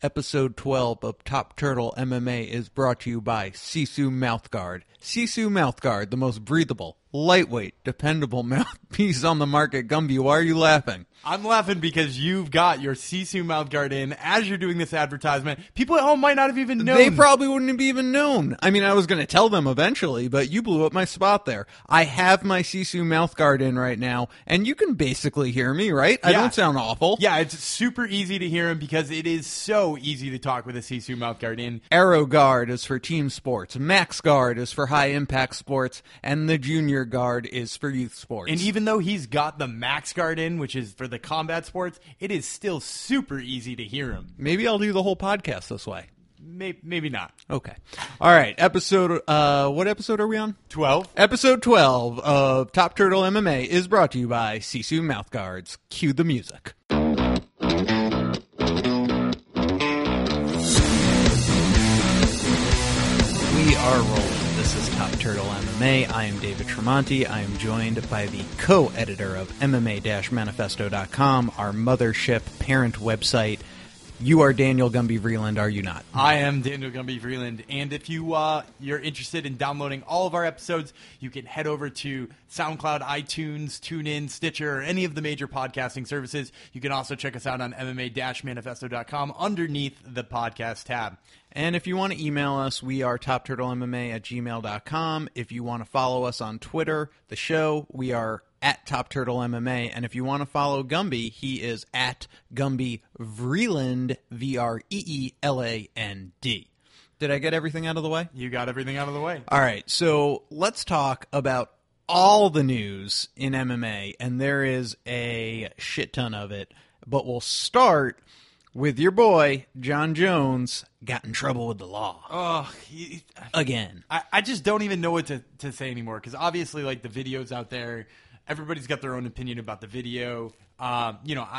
Episode 12 of Top Turtle MMA is brought to you by Sisu Mouthguard. Sisu Mouthguard, the most breathable, lightweight, dependable mouthpiece on the market. Gumby, why are you laughing? I'm laughing because you've got your Sisu mouthguard in as you're doing this advertisement. People at home might not have even known. They probably wouldn't have even known. I mean, I was going to tell them eventually, but you blew up my spot there. I have my Sisu mouthguard in right now, and you can basically hear me, right? I don't sound awful. Yeah, it's super easy to hear him because it is so easy to talk with a Sisu mouthguard in. Aero Guard is for team sports. Max Guard is for high-impact sports, and the Junior Guard is for youth sports. And even though he's got the Max Guard in, which is for the combat sports, it is still super easy to hear him. Maybe I'll do the whole podcast this way. Maybe not. Okay. All right. What episode are we on? 12. Episode 12 of Top Turtle MMA is brought to you by Sisu Mouthguards. Cue the music. We are rolling. This is Top Turtle MMA. I am David Tremonti. I am joined by the co-editor of MMA-Manifesto.com, our mothership parent website. You are Daniel Gumby Vreeland, are you not? I am Daniel Gumby Vreeland, and if you're interested in downloading all of our episodes, you can head over to SoundCloud, iTunes, TuneIn, Stitcher, or any of the major podcasting services. You can also check us out on MMA-Manifesto.com underneath the podcast tab. And if you want to email us, we are topturtlemma@gmail.com. If you want to follow us on Twitter, the show, we are at Top Turtle MMA. And if you want to follow Gumby, he is at Gumby Vreeland, Vreeland. Did I get everything out of the way? You got everything out of the way. All right, so let's talk about all the news in MMA, and there is a shit ton of it. But we'll start with your boy, Jon Jones, got in trouble with the law. Again. I just don't even know what to say anymore, because obviously, like, the video's out there. Everybody's got their own opinion about the video. I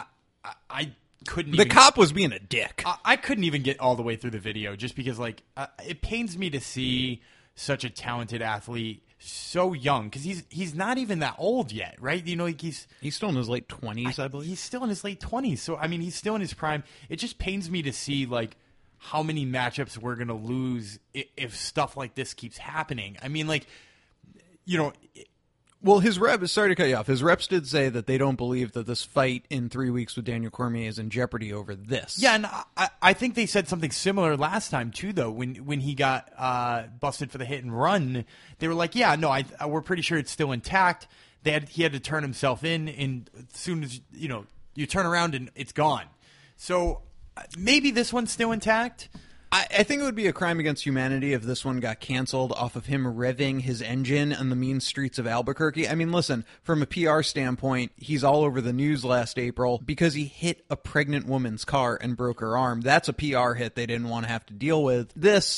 couldn't even... The cop was being a dick. I couldn't even get all the way through the video just because, like, it pains me to see such a talented athlete so young, because he's not even that old yet, right? You know, like he's still in his late 20s, I believe. He's still in his late 20s. So, I mean, he's still in his prime. It just pains me to see, like, how many matchups we're going to lose if stuff like this keeps happening. I mean, like, you know... Well, his reps, sorry to cut you off, his reps did say that they don't believe that this fight in 3 weeks with Daniel Cormier is in jeopardy over this. Yeah, and I think they said something similar last time, too, though, when he got busted for the hit and run. They were like, yeah, no, we're pretty sure it's still intact. He had to turn himself in, and as soon as, you turn around and it's gone. So maybe this one's still intact. I think it would be a crime against humanity if this one got canceled off of him revving his engine on the mean streets of Albuquerque. I mean, listen, from a PR standpoint, he's all over the news last April because he hit a pregnant woman's car and broke her arm. That's a PR hit they didn't want to have to deal with. This,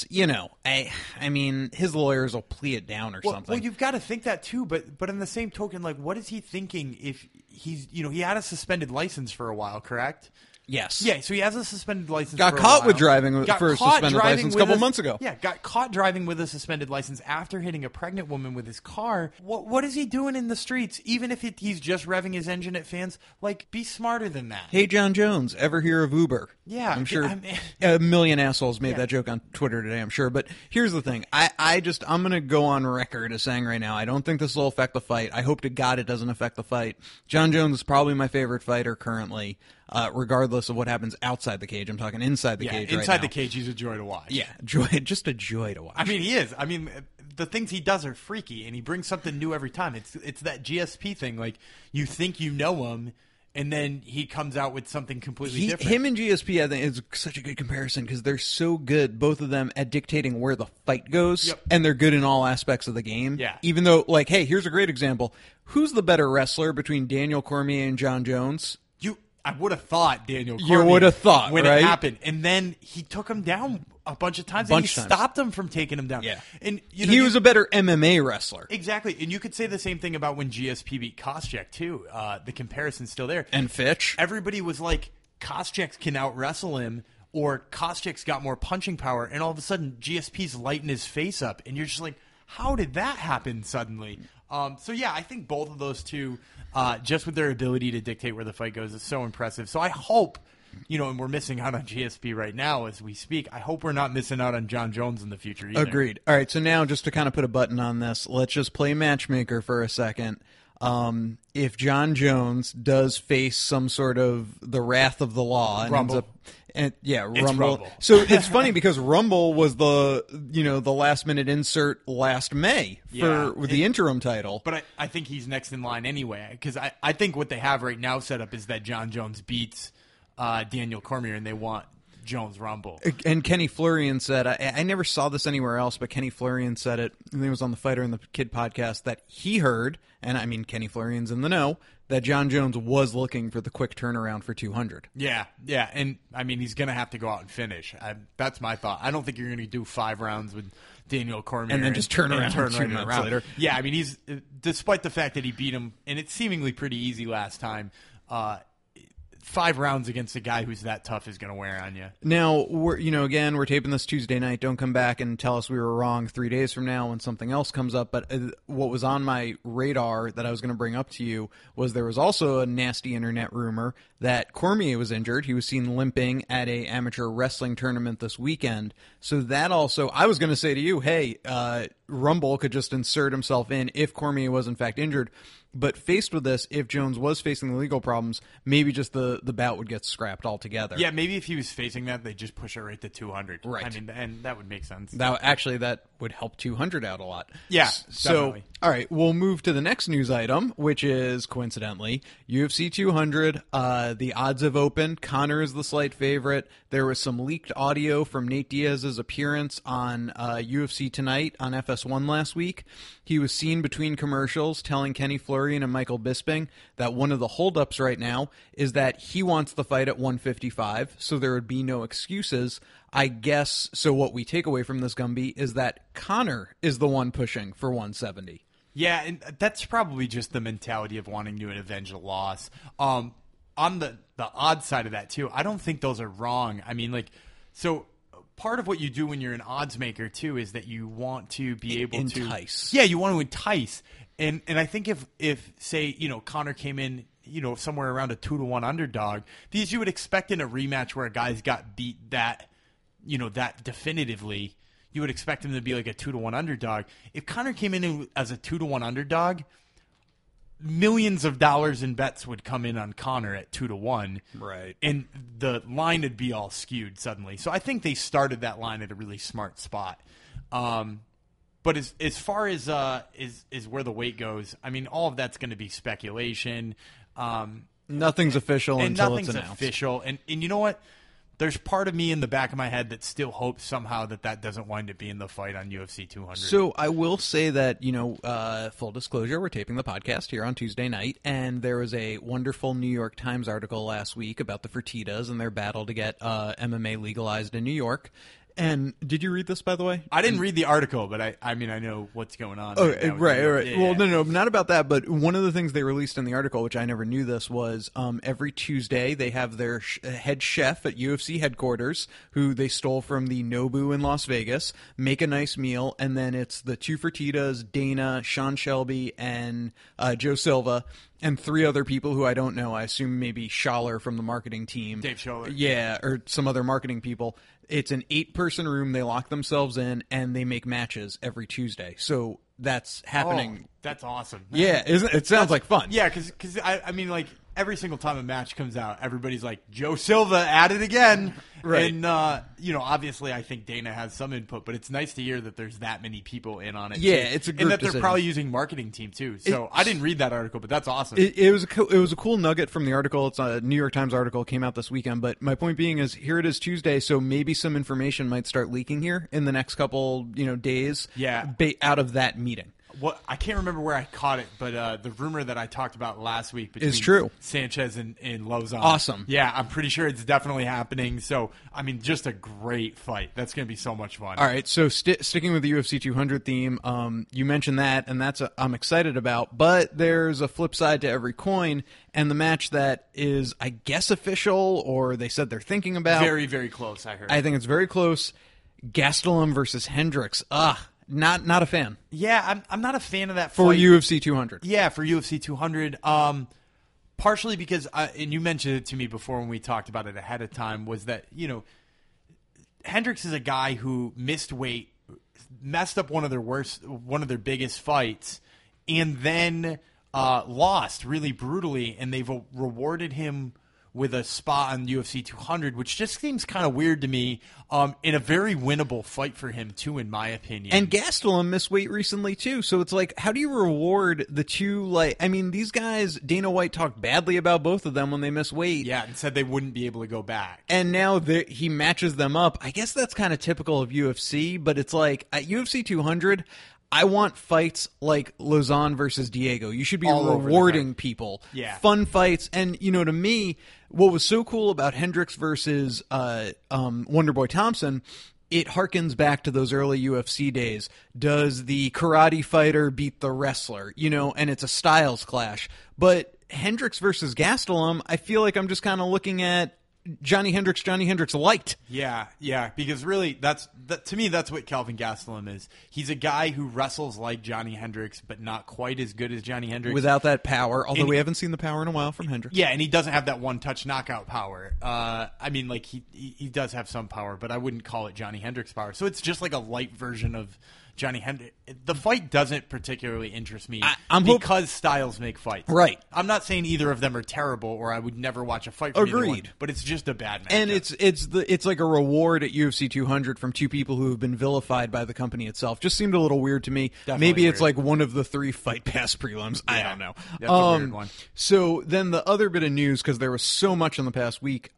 I mean, his lawyers will plea it down or something. Well, you've got to think that too, but in the same token, like, what is he thinking if he's, he had a suspended license for a while, correct? Yes. Yeah, so he has a suspended license got for a caught while. with driving for a suspended license a couple months ago. Yeah, got caught driving with a suspended license after hitting a pregnant woman with his car. What is he doing in the streets? Even if he's just revving his engine at fans, like, be smarter than that. Hey, Jon Jones, ever hear of Uber? Yeah. I'm sure a million assholes made that joke on Twitter today, I'm sure. But here's the thing. I'm going to go on record as saying right now, I don't think this will affect the fight. I hope to God it doesn't affect the fight. Jon Jones is probably my favorite fighter currently. Regardless of what happens outside the cage. I'm talking inside the cage right now. Inside the cage, he's a joy to watch. Yeah, just a joy to watch. I mean, he is. I mean, the things he does are freaky, and he brings something new every time. It's that GSP thing. Like, you think you know him, and then he comes out with something completely different. Him and GSP, I think, is such a good comparison because they're so good, both of them, at dictating where the fight goes, and they're good in all aspects of the game. Yeah. Even though, like, hey, here's a great example. Who's the better wrestler between Daniel Cormier and Jon Jones? I would have thought Daniel Cormier. You would have thought, when right? it happened, and then he took him down a bunch of times. Stopped him from taking him down. Yeah, and he was a better MMA wrestler. Exactly, and you could say the same thing about when GSP beat Koscheck too. The comparison's still there. And Fitch. Everybody was like, Koscheck can out wrestle him, or Koscheck's got more punching power, and all of a sudden GSP's lighting his face up, and you're just like, how did that happen suddenly? So yeah, I think both of those two, just with their ability to dictate where the fight goes, is so impressive. So I hope and we're missing out on GSP right now as we speak. I hope we're not missing out on John Jones in the future either. Agreed. All right, so now just to kind of put a button on this, let's just play matchmaker for a second. If John Jones does face some sort of the wrath of the law and Rumble. ends up, It's Rumble. So it's funny because Rumble was the last minute insert last May for the interim title. But I think he's next in line anyway, because I think what they have right now set up is that John Jones beats Daniel Cormier, and they want Jones Rumble. And Kenny Florian said, I never saw this anywhere else, but Kenny Florian said it, I think it was on the Fighter and the Kid podcast, that he heard, and I mean Kenny Florian's in the know, that John Jones was looking for the quick turnaround for 200. Yeah, and I mean he's going to have to go out and finish. That's my thought. I don't think you're going to do 5 rounds with Daniel Cormier and then just turn around 2 months later. Yeah, I mean he's, despite the fact that he beat him, and it's seemingly pretty easy last time, 5 rounds against a guy who's that tough is going to wear on you. Now, we're taping this Tuesday night. Don't come back and tell us we were wrong 3 days from now when something else comes up. But what was on my radar that I was going to bring up to you was there was also a nasty internet rumor that Cormier was injured. He was seen limping at a amateur wrestling tournament this weekend. So that also, I was going to say to you, hey, Rumble could just insert himself in if Cormier was in fact injured. But faced with this, if Jones was facing the legal problems, maybe just the bout would get scrapped altogether. Yeah, maybe if he was facing that, they'd just push it right to 200. Right. I mean, and that would make sense. That would help 200 out a lot. Yeah, so, definitely. All right, we'll move to the next news item, which is, coincidentally, UFC 200. The odds have opened. Conor is the slight favorite. There was some leaked audio from Nate Diaz's appearance on UFC Tonight on FS1 last week. He was seen between commercials telling Kenny Florian and Michael Bisping that one of the holdups right now is that he wants the fight at 155, so there would be no excuses. I guess, so what we take away from this, Gumby, is that Conor is the one pushing for 170. Yeah, and that's probably just the mentality of wanting to avenge a loss. On the odd side of that, too, I don't think those are wrong. I mean, so part of what you do when you're an odds maker, too, is that you want to be able to entice. Yeah, you want to entice. And I think if say, Conor came in, somewhere around a 2-1 underdog, because you would expect in a rematch where a guy's got beat that definitively, you would expect him to be like a 2-1 underdog. If Conor came in as a 2-1 underdog, millions of dollars in bets would come in on Conor at 2-1. Right. And the line would be all skewed suddenly. So I think they started that line at a really smart spot. But as far as where the weight goes, I mean, all of that's going to be speculation. Nothing's official until it's announced. Nothing's official. And you know what? There's part of me in the back of my head that still hopes somehow that doesn't wind up being the fight on UFC 200. So I will say that, full disclosure, we're taping the podcast here on Tuesday night, and there was a wonderful New York Times article last week about the Fertittas and their battle to get MMA legalized in New York. And did you read this, by the way? I didn't read the article, but I mean, I know what's going on. Oh, right. Yeah. Well, no, not about that. But one of the things they released in the article, which I never knew this, was every Tuesday they have their head chef at UFC headquarters, who they stole from the Nobu in Las Vegas, make a nice meal, and then it's the two Fertittas, Dana, Sean Shelby, and Joe Silva, and 3 other people who I don't know. I assume maybe Schaller from the marketing team. Dave Schaller. Yeah, or some other marketing people. It's an 8-person room. They lock themselves in, and they make matches every Tuesday. So that's happening. Oh, that's awesome. Yeah, it sounds like fun. Yeah, because I mean, every single time a match comes out, everybody's like, Joe Silva at it again. Right. And, obviously I think Dana has some input, but it's nice to hear that there's that many people in on it. Yeah, too. it's a group And that decision. they're probably using marketing team, too. So I didn't read that article, but that's awesome. It was a cool nugget from the article. It's a New York Times article, came out this weekend. But my point being is, here it is Tuesday, so maybe some information might start leaking here in the next couple days. Yeah. Out of that meeting. What I can't remember where I caught it, but the rumor that I talked about last week between is true. Sanchez and Lozon. Awesome. Yeah, I'm pretty sure it's definitely happening. So, I mean, just a great fight. That's going to be so much fun. All right, so sticking with the UFC 200 theme, you mentioned that, and that's I'm excited about. But there's a flip side to every coin, and the match that is, I guess, official, or they said they're thinking about. Very, very close, I heard. I think it's very close. Gastelum versus Hendricks. Not a fan. Yeah, I'm not a fan of that For fight. UFC 200. Yeah, for UFC 200. partially because, and you mentioned it to me before when we talked about it ahead of time, was that, Hendricks is a guy who missed weight, messed up one of their biggest fights, and then lost really brutally, and they've rewarded him with a spot on UFC 200, which just seems kind of weird to me, in a very winnable fight for him, too, in my opinion. And Gastelum missed weight recently, too, so it's like, how do you reward the two, these guys, Dana White talked badly about both of them when they miss weight. Yeah, and said they wouldn't be able to go back. And now he matches them up. I guess that's kind of typical of UFC, but it's like, at UFC 200... I want fights like Lausanne versus Diego. You should be rewarding people. Yeah. Fun fights. And, to me, what was so cool about Hendricks versus Wonderboy Thompson, it harkens back to those early UFC days. Does the karate fighter beat the wrestler? And it's a styles clash. But Hendricks versus Gastelum, I feel like I'm just kind of looking at Johnny Hendricks liked. Yeah, because really, to me, that's what Kelvin Gastelum is. He's a guy who wrestles like Johnny Hendricks, but not quite as good as Johnny Hendricks. Without that power, although we haven't seen the power in a while from Hendricks. Yeah, and he doesn't have that one-touch knockout power. He does have some power, but I wouldn't call it Johnny Hendricks power. So it's just like a light version of Johnny Hendricks. The fight doesn't particularly interest me because styles make fights. Right. I'm not saying either of them are terrible, or I would never watch a fight from either one, but it's just a bad match. And it's like a reward at UFC 200 from two people who have been vilified by the company itself. Just seemed a little weird to me. Definitely Maybe it's weird. like one of the 3 Fight Pass prelims. I don't know. That's a weird one. So then the other bit of news, because there was so much in the past week,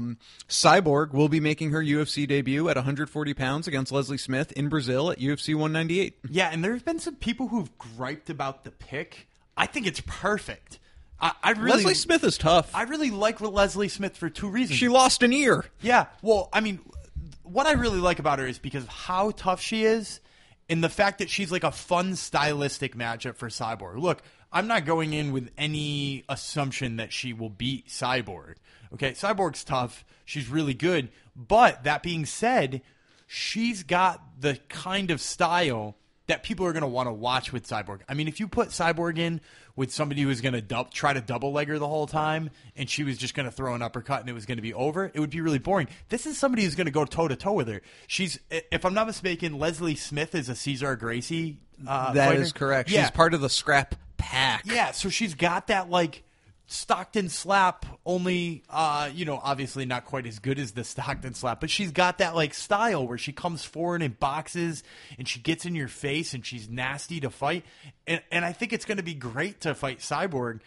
Cyborg will be making her UFC debut at 140 pounds against Leslie Smith in Brazil at UFC 198. Yeah, and there's been some people who've griped about the pick. I think it's perfect. Leslie Smith is tough. I really like Leslie Smith for 2 reasons. She lost an ear. Yeah, well, what I really like about her is because of how tough she is and the fact that she's like a fun stylistic matchup for Cyborg. Look, I'm not going in with any assumption that she will beat Cyborg. Okay, Cyborg's tough. She's really good. But that being said, she's got the kind of style that people are going to want to watch with Cyborg. If you put Cyborg in with somebody who was going to try to double leg her the whole time, and she was just going to throw an uppercut and it was going to be over, it would be really boring. This is somebody who's going to go toe-to-toe with her. She's, if I'm not mistaken, Leslie Smith is a Cesar Gracie That fighter. is correct. Yeah. She's part of the scrap pack. Yeah, so she's got that, Stockton slap, only, obviously not quite as good as the Stockton slap, but she's got that, style where she comes forward and boxes, and she gets in your face, and she's nasty to fight, and I think it's going to be great to fight Cyborg.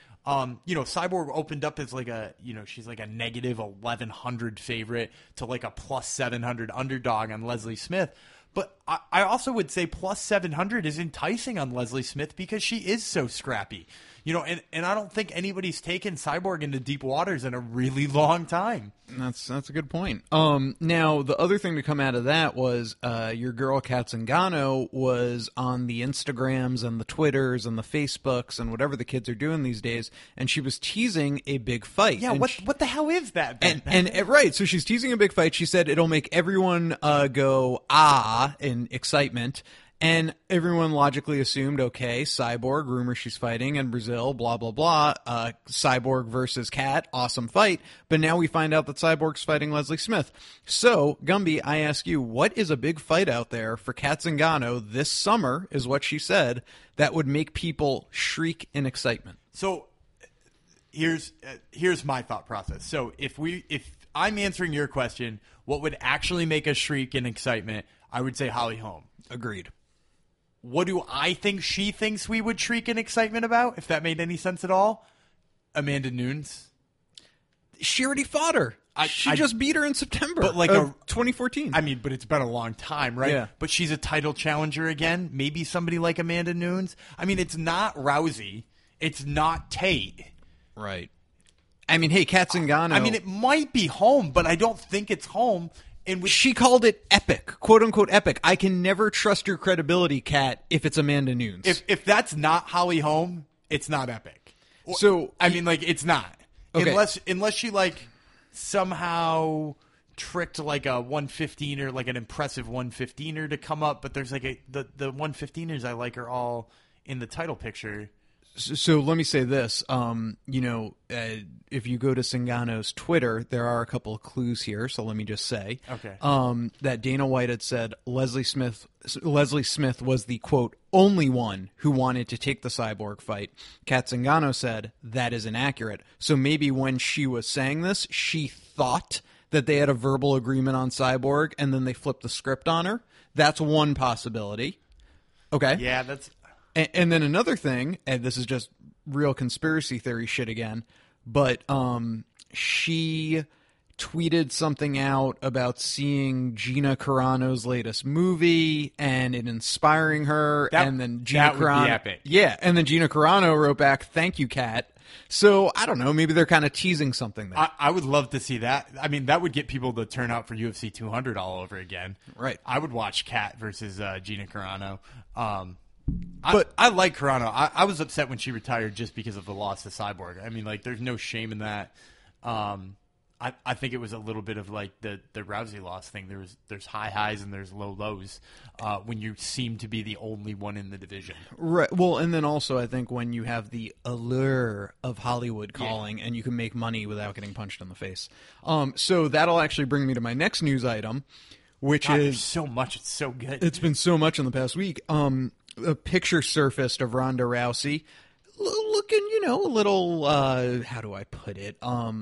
Cyborg opened up as she's like a negative 1,100 favorite to a plus 700 underdog on Leslie Smith. But I also would say plus 700 is enticing on Leslie Smith because she is so scrappy. And I don't think anybody's taken Cyborg into deep waters in a really long time. That's a good point. Now, the other thing to come out of that was your girl Kat Zingano was on the Instagrams and the Twitters and the Facebooks and whatever the kids are doing these days, and she was teasing a big fight. Yeah, what the hell is that? Right, so she's teasing a big fight. She said it'll make everyone go ah in excitement. And everyone logically assumed, okay, Cyborg, rumor she's fighting in Brazil, blah, blah, blah. Cyborg versus Kat, awesome fight. But now we find out that Cyborg's fighting Leslie Smith. So, Gumby, I ask you, what is a big fight out there for Kat Zingano this summer, is what she said, that would make people shriek in excitement? So, here's my thought process. So, if I'm answering your question, what would actually make us shriek in excitement, I would say Holly Holm. Agreed. What do I think she thinks we would shriek in excitement about, if that made any sense at all? Amanda Nunes. She already fought her. She just beat her in September but of 2014. But it's been a long time, right? Yeah. But she's a title challenger again. Maybe somebody like Amanda Nunes. It's not Rousey. It's not Tate. Right. Hey, Kat Zingano. It might be Holm, but I don't think it's Holm. She called it epic, quote unquote epic. I can never trust your credibility, Kat, if it's Amanda Nunes. If that's not Holly Holm, it's not epic. So it's not. Okay. Unless she somehow tricked a 115er, an impressive 115er to come up, but there's the 115ers I like are all in the title picture. So let me say this. If you go to Zingano's Twitter, there are a couple of clues here. So let me just say, Okay. that Dana White had said Leslie Smith was the quote only one who wanted to take the Cyborg fight. Kat Zingano said that is inaccurate. So maybe when she was saying this, she thought that they had a verbal agreement on Cyborg, and then they flipped the script on her. That's one possibility. Okay. Yeah, that's... And then another thing, and this is just real conspiracy theory shit again, but she tweeted something out about seeing Gina Carano's latest movie and it inspiring her, and then Gina Carano, would be epic. Yeah, and then Gina Carano wrote back, "Thank you, Kat." So I don't know, maybe they're kind of teasing something there. I would love to see that. I mean, that would get people to turn out for UFC 200 all over again. Right. I would watch Kat versus Gina Carano. But I like Carano. I was upset when she retired just because of the loss to Cyborg. I mean, like, there's no shame in that. I think it was a little bit of like the Rousey loss thing. There's high highs and there's low lows when you seem to be the only one in the division. Right. Well, and then also I think when you have the allure of Hollywood calling and you can make money without getting punched in the face. So that'll actually bring me to my next news item, which God, is there's so much. It's so good. It's been so much in the past week. A picture surfaced of Ronda Rousey looking, a little, how do I put it?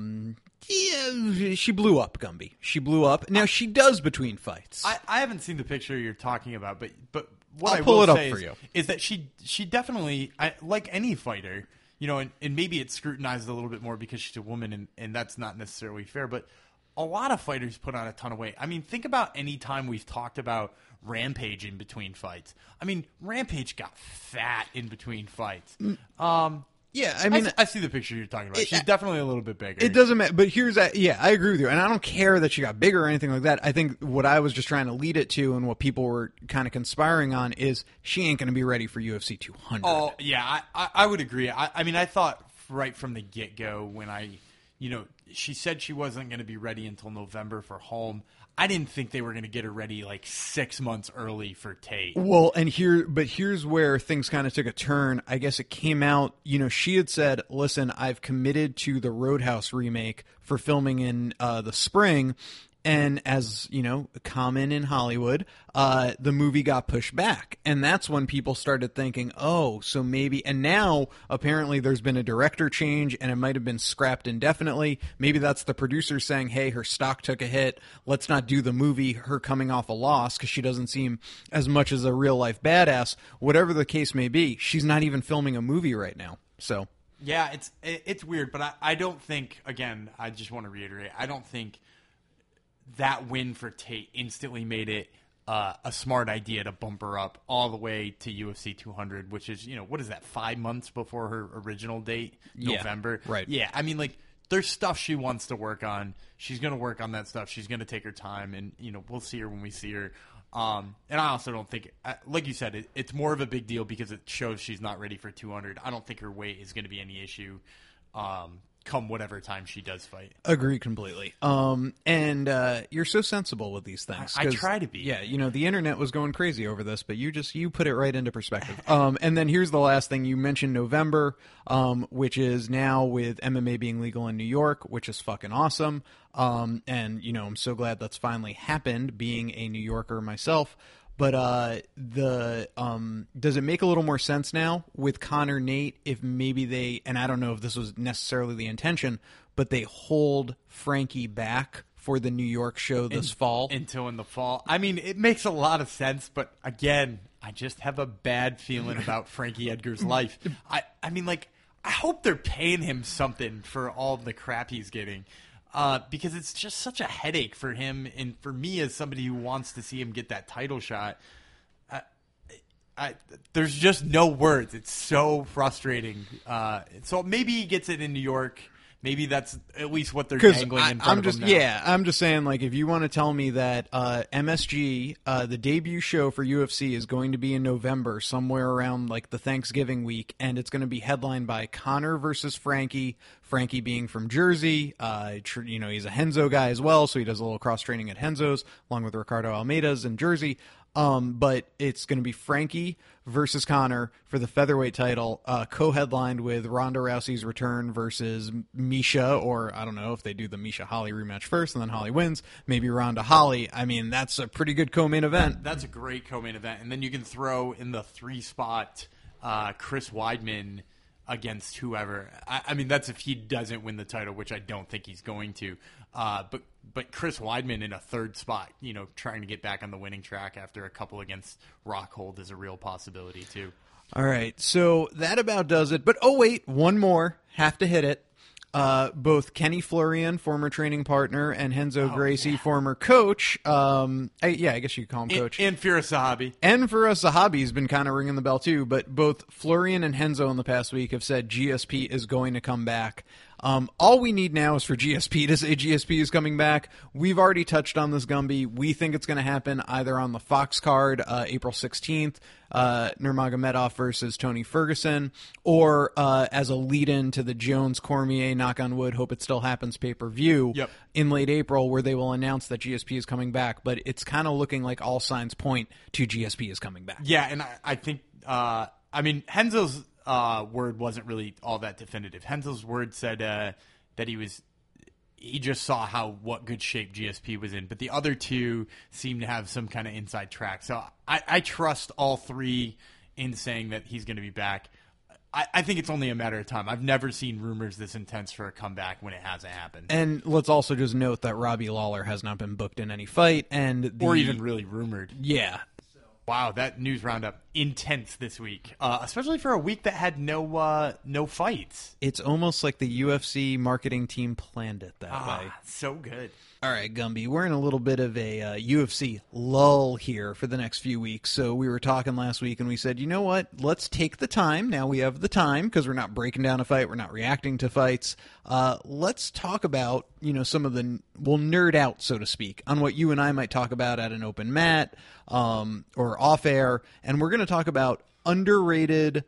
Yeah, she blew up, Gumby. She blew up. Now, she does between fights. I haven't seen the picture you're talking about, but what I'll I pull will it up say for you. is that she definitely, like any fighter, and maybe it's scrutinized a little bit more because she's a woman, and that's not necessarily fair, but a lot of fighters put on a ton of weight. I mean, think about any time we've talked about Rampage in between fights. I mean, Rampage got fat in between fights. Yeah, I mean, I see the picture you're talking about. She's definitely a little bit bigger. It doesn't matter. But I agree with you. And I don't care that she got bigger or anything like that. I think what I was just trying to lead it to and what people were kind of conspiring on is she ain't going to be ready for UFC 200. Oh, yeah, I would agree. I mean, I thought right from the get-go when she said she wasn't going to be ready until November for home. I didn't think they were going to get her ready like 6 months early for Tate. Well, here's where things kind of took a turn. I guess it came out, she had said, listen, I've committed to the Roadhouse remake for filming in the spring. And as, common in Hollywood, the movie got pushed back. And that's when people started thinking, oh, so maybe, and now apparently there's been a director change and it might have been scrapped indefinitely. Maybe that's the producer saying, hey, her stock took a hit. Let's not do the movie, her coming off a loss because she doesn't seem as much as a real life badass. Whatever the case may be, she's not even filming a movie right now. So. Yeah, it's weird, but I don't think, again, I just want to reiterate, I don't think that win for Tate instantly made it a smart idea to bump her up all the way to UFC 200, which is, what is that, 5 months before her original date, November? Right. Yeah, I mean, like, there's stuff she wants to work on. She's going to work on that stuff. She's going to take her time, and, we'll see her when we see her. And I also don't think, like you said, it's more of a big deal because it shows she's not ready for 200. I don't think her weight is going to be any issue come whatever time she does fight. Agree completely. And you're so sensible with these things. I try to be. Yeah, the internet was going crazy over this, but you put it right into perspective. And then here's the last thing. You mentioned November, which is now with MMA being legal in New York, which is fucking awesome. And, I'm so glad that's finally happened, being a New Yorker myself. But does it make a little more sense now with Conor Nate if maybe they, and I don't know if this was necessarily the intention, but they hold Frankie back for the New York show this fall? Until in the fall. I mean, it makes a lot of sense, but again, I just have a bad feeling about Frankie Edgar's life. I mean, like, I hope they're paying him something for all the crap he's getting. Because it's just such a headache for him and for me as somebody who wants to see him get that title shot. There's just no words. It's so frustrating. So maybe he gets it in New York. Maybe that's at least what they're dangling in front of him now. Yeah, I'm just saying, like, if you want to tell me that MSG, the debut show for UFC is going to be in November, somewhere around, like, the Thanksgiving week, and it's going to be headlined by Conor versus Frankie Frankie being from Jersey, he's a Henzo guy as well, so he does a little cross training at Henzo's along with Ricardo Almeida's in Jersey. But it's going to be Frankie versus Conor for the featherweight title, co-headlined with Ronda Rousey's return versus Misha, or I don't know if they do the Misha Holly rematch first and then Holly wins, maybe Ronda Holly. I mean, that's a pretty good co-main event. That's a great co-main event. And then you can throw in the 3-spot Chris Weidman against whoever. I mean, that's if he doesn't win the title, which I don't think he's going to. But Chris Weidman in a 3rd spot, trying to get back on the winning track after a couple against Rockhold is a real possibility too. All right, so that about does it. But wait, one more. Have to hit it. Both Kenny Florian, former training partner, and Renzo Gracie, former coach. I guess you could call him coach. And Firas Zahabi. And Firas Zahabi's been kind of ringing the bell too. But both Florian and Renzo in the past week have said GSP is going to come back. All we need now is for GSP to say GSP is coming back. We've already touched on this, Gumby. We think it's going to happen either on the Fox card, April 16th, Nurmagomedov versus Tony Ferguson, or as a lead-in to the Jones-Cormier, knock on wood, hope it still happens, pay-per-view in late April, where they will announce that GSP is coming back. But it's kind of looking like all signs point to GSP is coming back. Yeah, and I think, Renzo's word wasn't really all that definitive. Hensel's word said that he just saw what good shape GSP was in, but the other two seem to have some kind of inside track. So I trust all three in saying that he's going to be back. I think it's only a matter of time. I've never seen rumors this intense for a comeback when it hasn't happened. And let's also just note that Robbie Lawler has not been booked in any fight, or even really rumored. Yeah. Wow, that news roundup intense this week, especially for a week that had no fights. It's almost like the UFC marketing team planned it that way. So good. All right, Gumby, we're in a little bit of a UFC lull here for the next few weeks. So we were talking last week, and we said, you know what? Let's take the time. Now we have the time because we're not breaking down a fight. We're not reacting to fights. Let's talk about, some of we'll nerd out, so to speak, on what you and I might talk about at an open mat or off air. And we're going to talk about underrated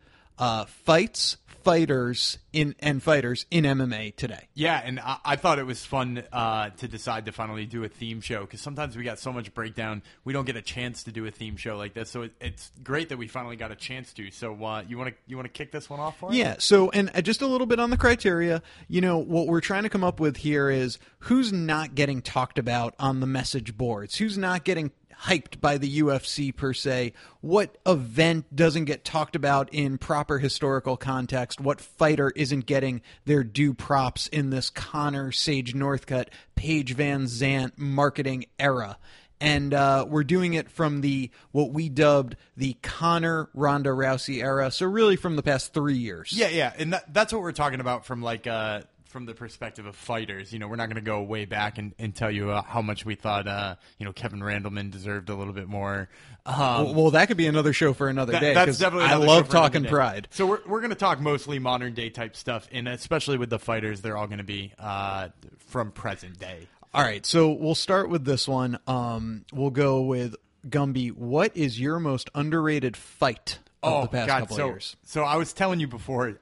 fighters in MMA today. Yeah, and I thought it was fun to decide to finally do a theme show, because sometimes we got so much breakdown, we don't get a chance to do a theme show like this. So it's great that we finally got a chance to. So you want to kick this one off for us? Yeah. So, and just a little bit on the criteria. What we're trying to come up with here is who's not getting talked about on the message boards, who's not getting hyped by the UFC per se, what event doesn't get talked about in proper historical context, what fighter isn't getting their due props in this Conor, Sage Northcutt, Paige Van Zandt marketing era. And we're doing it from what we dubbed the Conor Ronda Rousey era, so really from the past 3 years. Yeah, and that's what we're talking about from from the perspective of fighters. We're not going to go way back and tell you how much we thought, Kevin Randleman deserved a little bit more. Well, that could be another show for another day. That's definitely I love talking pride. So we're going to talk mostly modern day type stuff, and especially with the fighters, they're all going to be from present day. All right, so we'll start with this one. We'll go with Gumby. What is your most underrated fight of the past couple of years? So I was telling you before,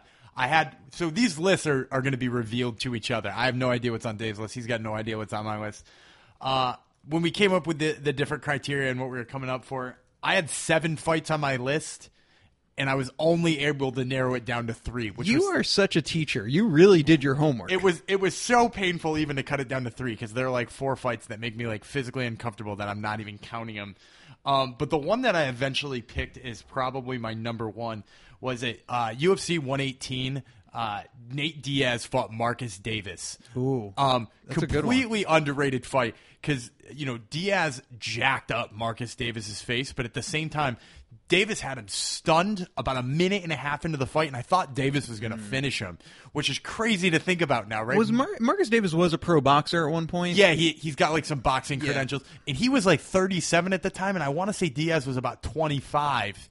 so these lists are going to be revealed to each other. I have no idea what's on Dave's list. He's got no idea what's on my list. When we came up with the different criteria and what we were coming up for, I had 7 fights on my list, and I was only able to narrow it down to 3. You are such a teacher. You really did your homework. It was so painful even to cut it down to 3, because there are like 4 fights that make me physically uncomfortable that I'm not even counting them. But the one that I eventually picked is probably my number one. Was it UFC 118? Nate Diaz fought Marcus Davis. Ooh, that's a good one. Completely underrated fight, because Diaz jacked up Marcus Davis's face, but at the same time, Davis had him stunned about a minute and a half into the fight, and I thought Davis was going to finish him, which is crazy to think about now, right? Marcus Davis was a pro boxer at one point? Yeah, he's got some boxing credentials, and he was 37 at the time, and I want to say Diaz was about 25.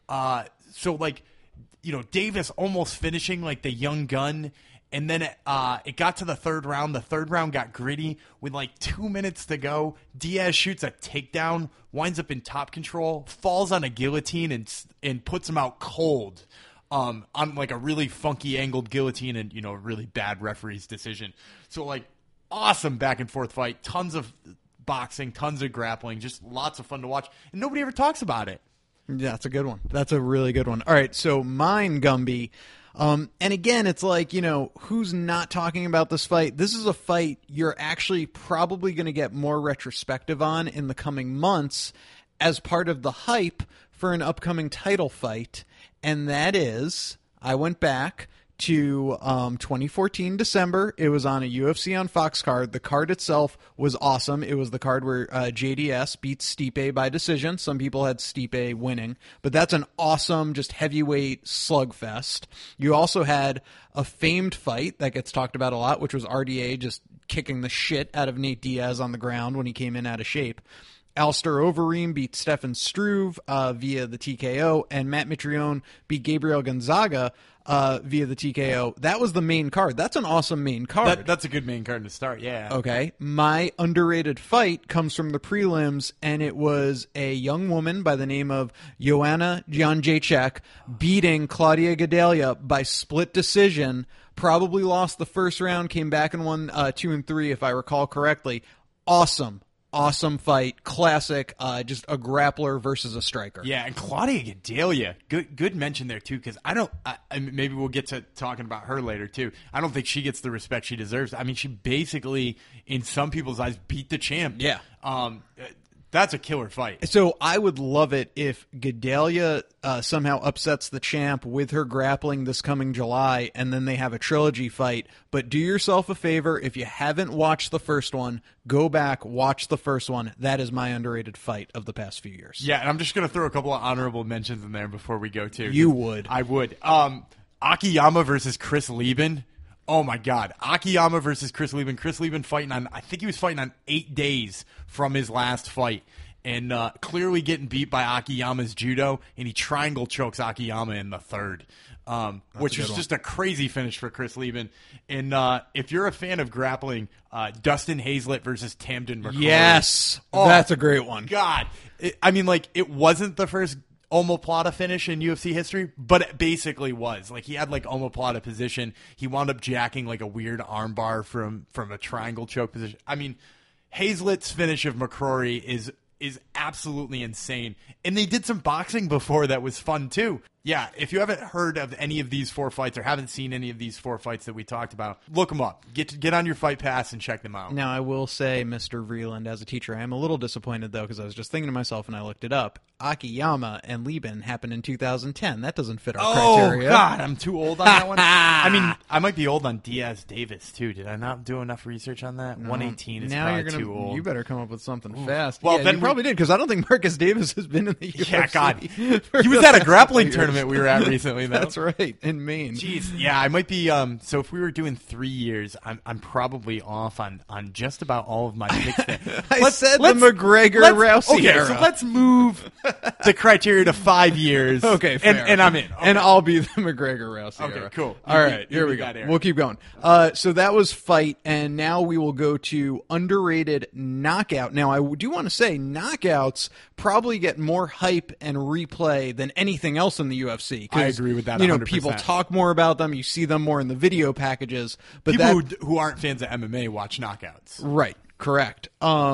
Davis almost finishing the young gun, and then it got to the third round. The third round got gritty with 2 minutes to go. Diaz shoots a takedown, winds up in top control, falls on a guillotine, and puts him out cold. on like a really funky angled guillotine and, a really bad referee's decision. So like awesome back and forth fight, tons of boxing, tons of grappling, just lots of fun to watch. And nobody ever talks about it. Yeah, that's a good one. That's a really good one. All right, so mine, Gumby. And again, it's like, who's not talking about this fight? This is a fight you're actually probably going to get more retrospective on in the coming months as part of the hype for an upcoming title fight. And that is, I went back to 2014 December. It was on a UFC on Fox card. The card itself was awesome. It was the card where JDS beats Stipe by decision. Some people had Stipe winning, but that's an awesome, just heavyweight slugfest. You also had a famed fight that gets talked about a lot, which was RDA just kicking the shit out of Nate Diaz on the ground when he came in out of shape. Alistair Overeem beat Stefan Struve via the TKO, and Matt Mitrione beat Gabriel Gonzaga via the TKO. That was the main card. That's an awesome main card. That's a good main card to start, yeah. Okay. My underrated fight comes from the prelims, and it was a young woman by the name of Joanna Jędrzejczyk beating Claudia Gadelha by split decision. Probably lost the first round, came back and won 2 and 3, if I recall correctly. Awesome fight, classic, just a grappler versus a striker. Yeah, and Claudia Gadelha, good mention there too, because maybe we'll get to talking about her later too. I don't think she gets the respect she deserves. I mean, she basically, in some people's eyes, beat the champ. Yeah. That's a killer fight. So I would love it if Gadelha somehow upsets the champ with her grappling this coming July, and then they have a trilogy fight. But do yourself a favor, if you haven't watched the first one, go back, watch the first one. That is my underrated fight of the past few years. Yeah, and I'm just going to throw a couple of honorable mentions in there before we go to. You would. I would. Akiyama versus Chris Lieben. Oh my God. Akiyama versus Chris Lieben. Chris Lieben I think he was fighting on 8 days from his last fight. And clearly getting beat by Akiyama's judo. And he triangle chokes Akiyama in the third. Which was just a crazy finish for Chris Lieben. And if you're a fan of grappling, Dustin Hazlett versus Tamden McCrory. Yes. That's a great one. God. It wasn't the first omoplata finish in UFC history, but it basically was. Like, he had like omoplata position. He wound up jacking like a weird armbar from a triangle choke position. I mean, Hazlett's finish of McCrory is absolutely insane. And they did some boxing before that was fun too. Yeah, if you haven't heard of any of these 4 fights or haven't seen any of these 4 fights that we talked about, look them up. Get on your Fight Pass and check them out. Now, I will say, Mr. Vreeland, as a teacher, I am a little disappointed, though, because I was just thinking to myself and I looked it up. Akiyama and Lieben happened in 2010. That doesn't fit our criteria. Oh, God, I'm too old on that one. I mean, I might be old on Diaz Davis, too. Did I not do enough research on that? No. 118 is probably too old. You better come up with something fast. Well, yeah, then you probably did, because I don't think Marcus Davis has been in the UFC. Yeah, God. He was at a grappling tournament we were at recently, though. That's right, in Maine. Jeez, yeah, I might be. So if we were doing 3 years, I'm probably off on just about all of my picks there. I said the McGregor-Rousey okay, era. so let's move the criteria to 5 years. Okay, fair. And I'm in. Okay. And I'll be the McGregor-Rousey era. Okay, cool. All right, here we go. We'll keep going. So that was fight, and now we will go to underrated knockout. Now, I do want to say knockouts probably get more hype and replay than anything else in the UFC. I agree with that 100%. People talk more about them. You see them more in the video packages. But people who aren't fans of MMA watch knockouts. Right. Correct.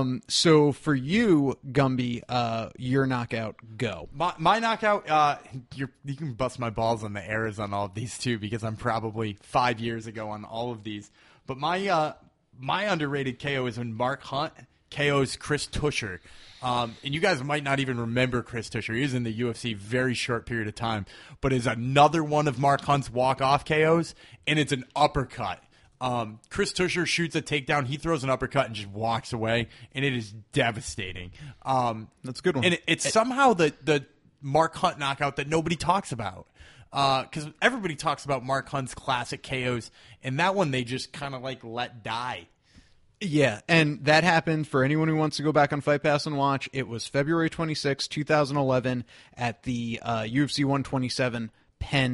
So for you, Gumby, your knockout, go. My knockout, you can bust my balls on the eras on all of these too, because I'm probably 5 years ago on all of these. But my underrated KO is when Mark Hunt KOs Chris Tucker. And you guys might not even remember Chris Tucker. He was in the UFC very short period of time, but is another one of Mark Hunt's walk-off KOs, and it's an uppercut. Chris Tucker shoots a takedown, he throws an uppercut and just walks away, and it is devastating. That's a good one. And it's somehow the Mark Hunt knockout that nobody talks about. Because everybody talks about Mark Hunt's classic KOs, and that one they just kind of like let die. Yeah, and that happened for anyone who wants to go back on Fight Pass and watch. It was February 26, 2011 at the UFC 127 Penn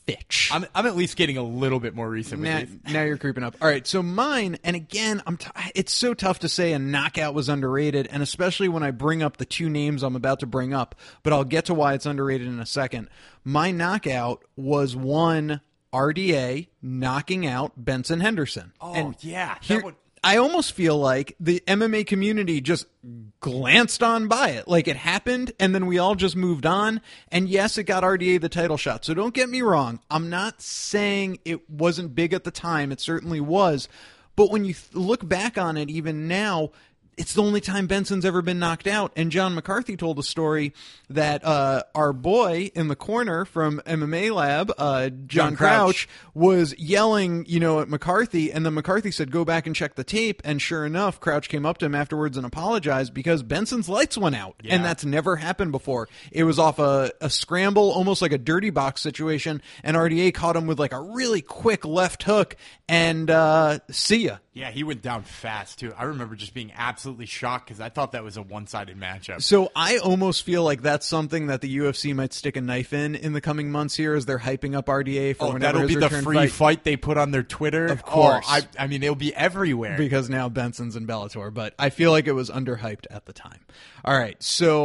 Fitch. I'm at least getting a little bit more recent with these. Now you're creeping up. All right, so mine, and again, it's so tough to say a knockout was underrated, and especially when I bring up the two names I'm about to bring up, but I'll get to why it's underrated in a second. My knockout was one RDA knocking out Benson Henderson. Oh, and yeah. I almost feel like the MMA community just glanced on by it. Like it happened, and then we all just moved on. And yes, it got RDA the title shot. So don't get me wrong. I'm not saying it wasn't big at the time. It certainly was. But when you look back on it, even now, it's the only time Benson's ever been knocked out. And John McCarthy told a story that our boy in the corner from MMA Lab, John Crouch, was yelling, at McCarthy. And then McCarthy said, go back and check the tape. And sure enough, Crouch came up to him afterwards and apologized because Benson's lights went out. Yeah. And that's never happened before. It was off a scramble, almost like a dirty box situation. And RDA caught him with like a really quick left hook. And see ya. Yeah, he went down fast, too. I remember just being absolutely shocked because I thought that was a one-sided matchup. So I almost feel like that's something that the UFC might stick a knife in the coming months here as they're hyping up RDA for whenever that'll his be the return free fight they put on their Twitter? Of course. I mean, it'll be everywhere. Because now Benson's in Bellator, but I feel like it was underhyped at the time. All right,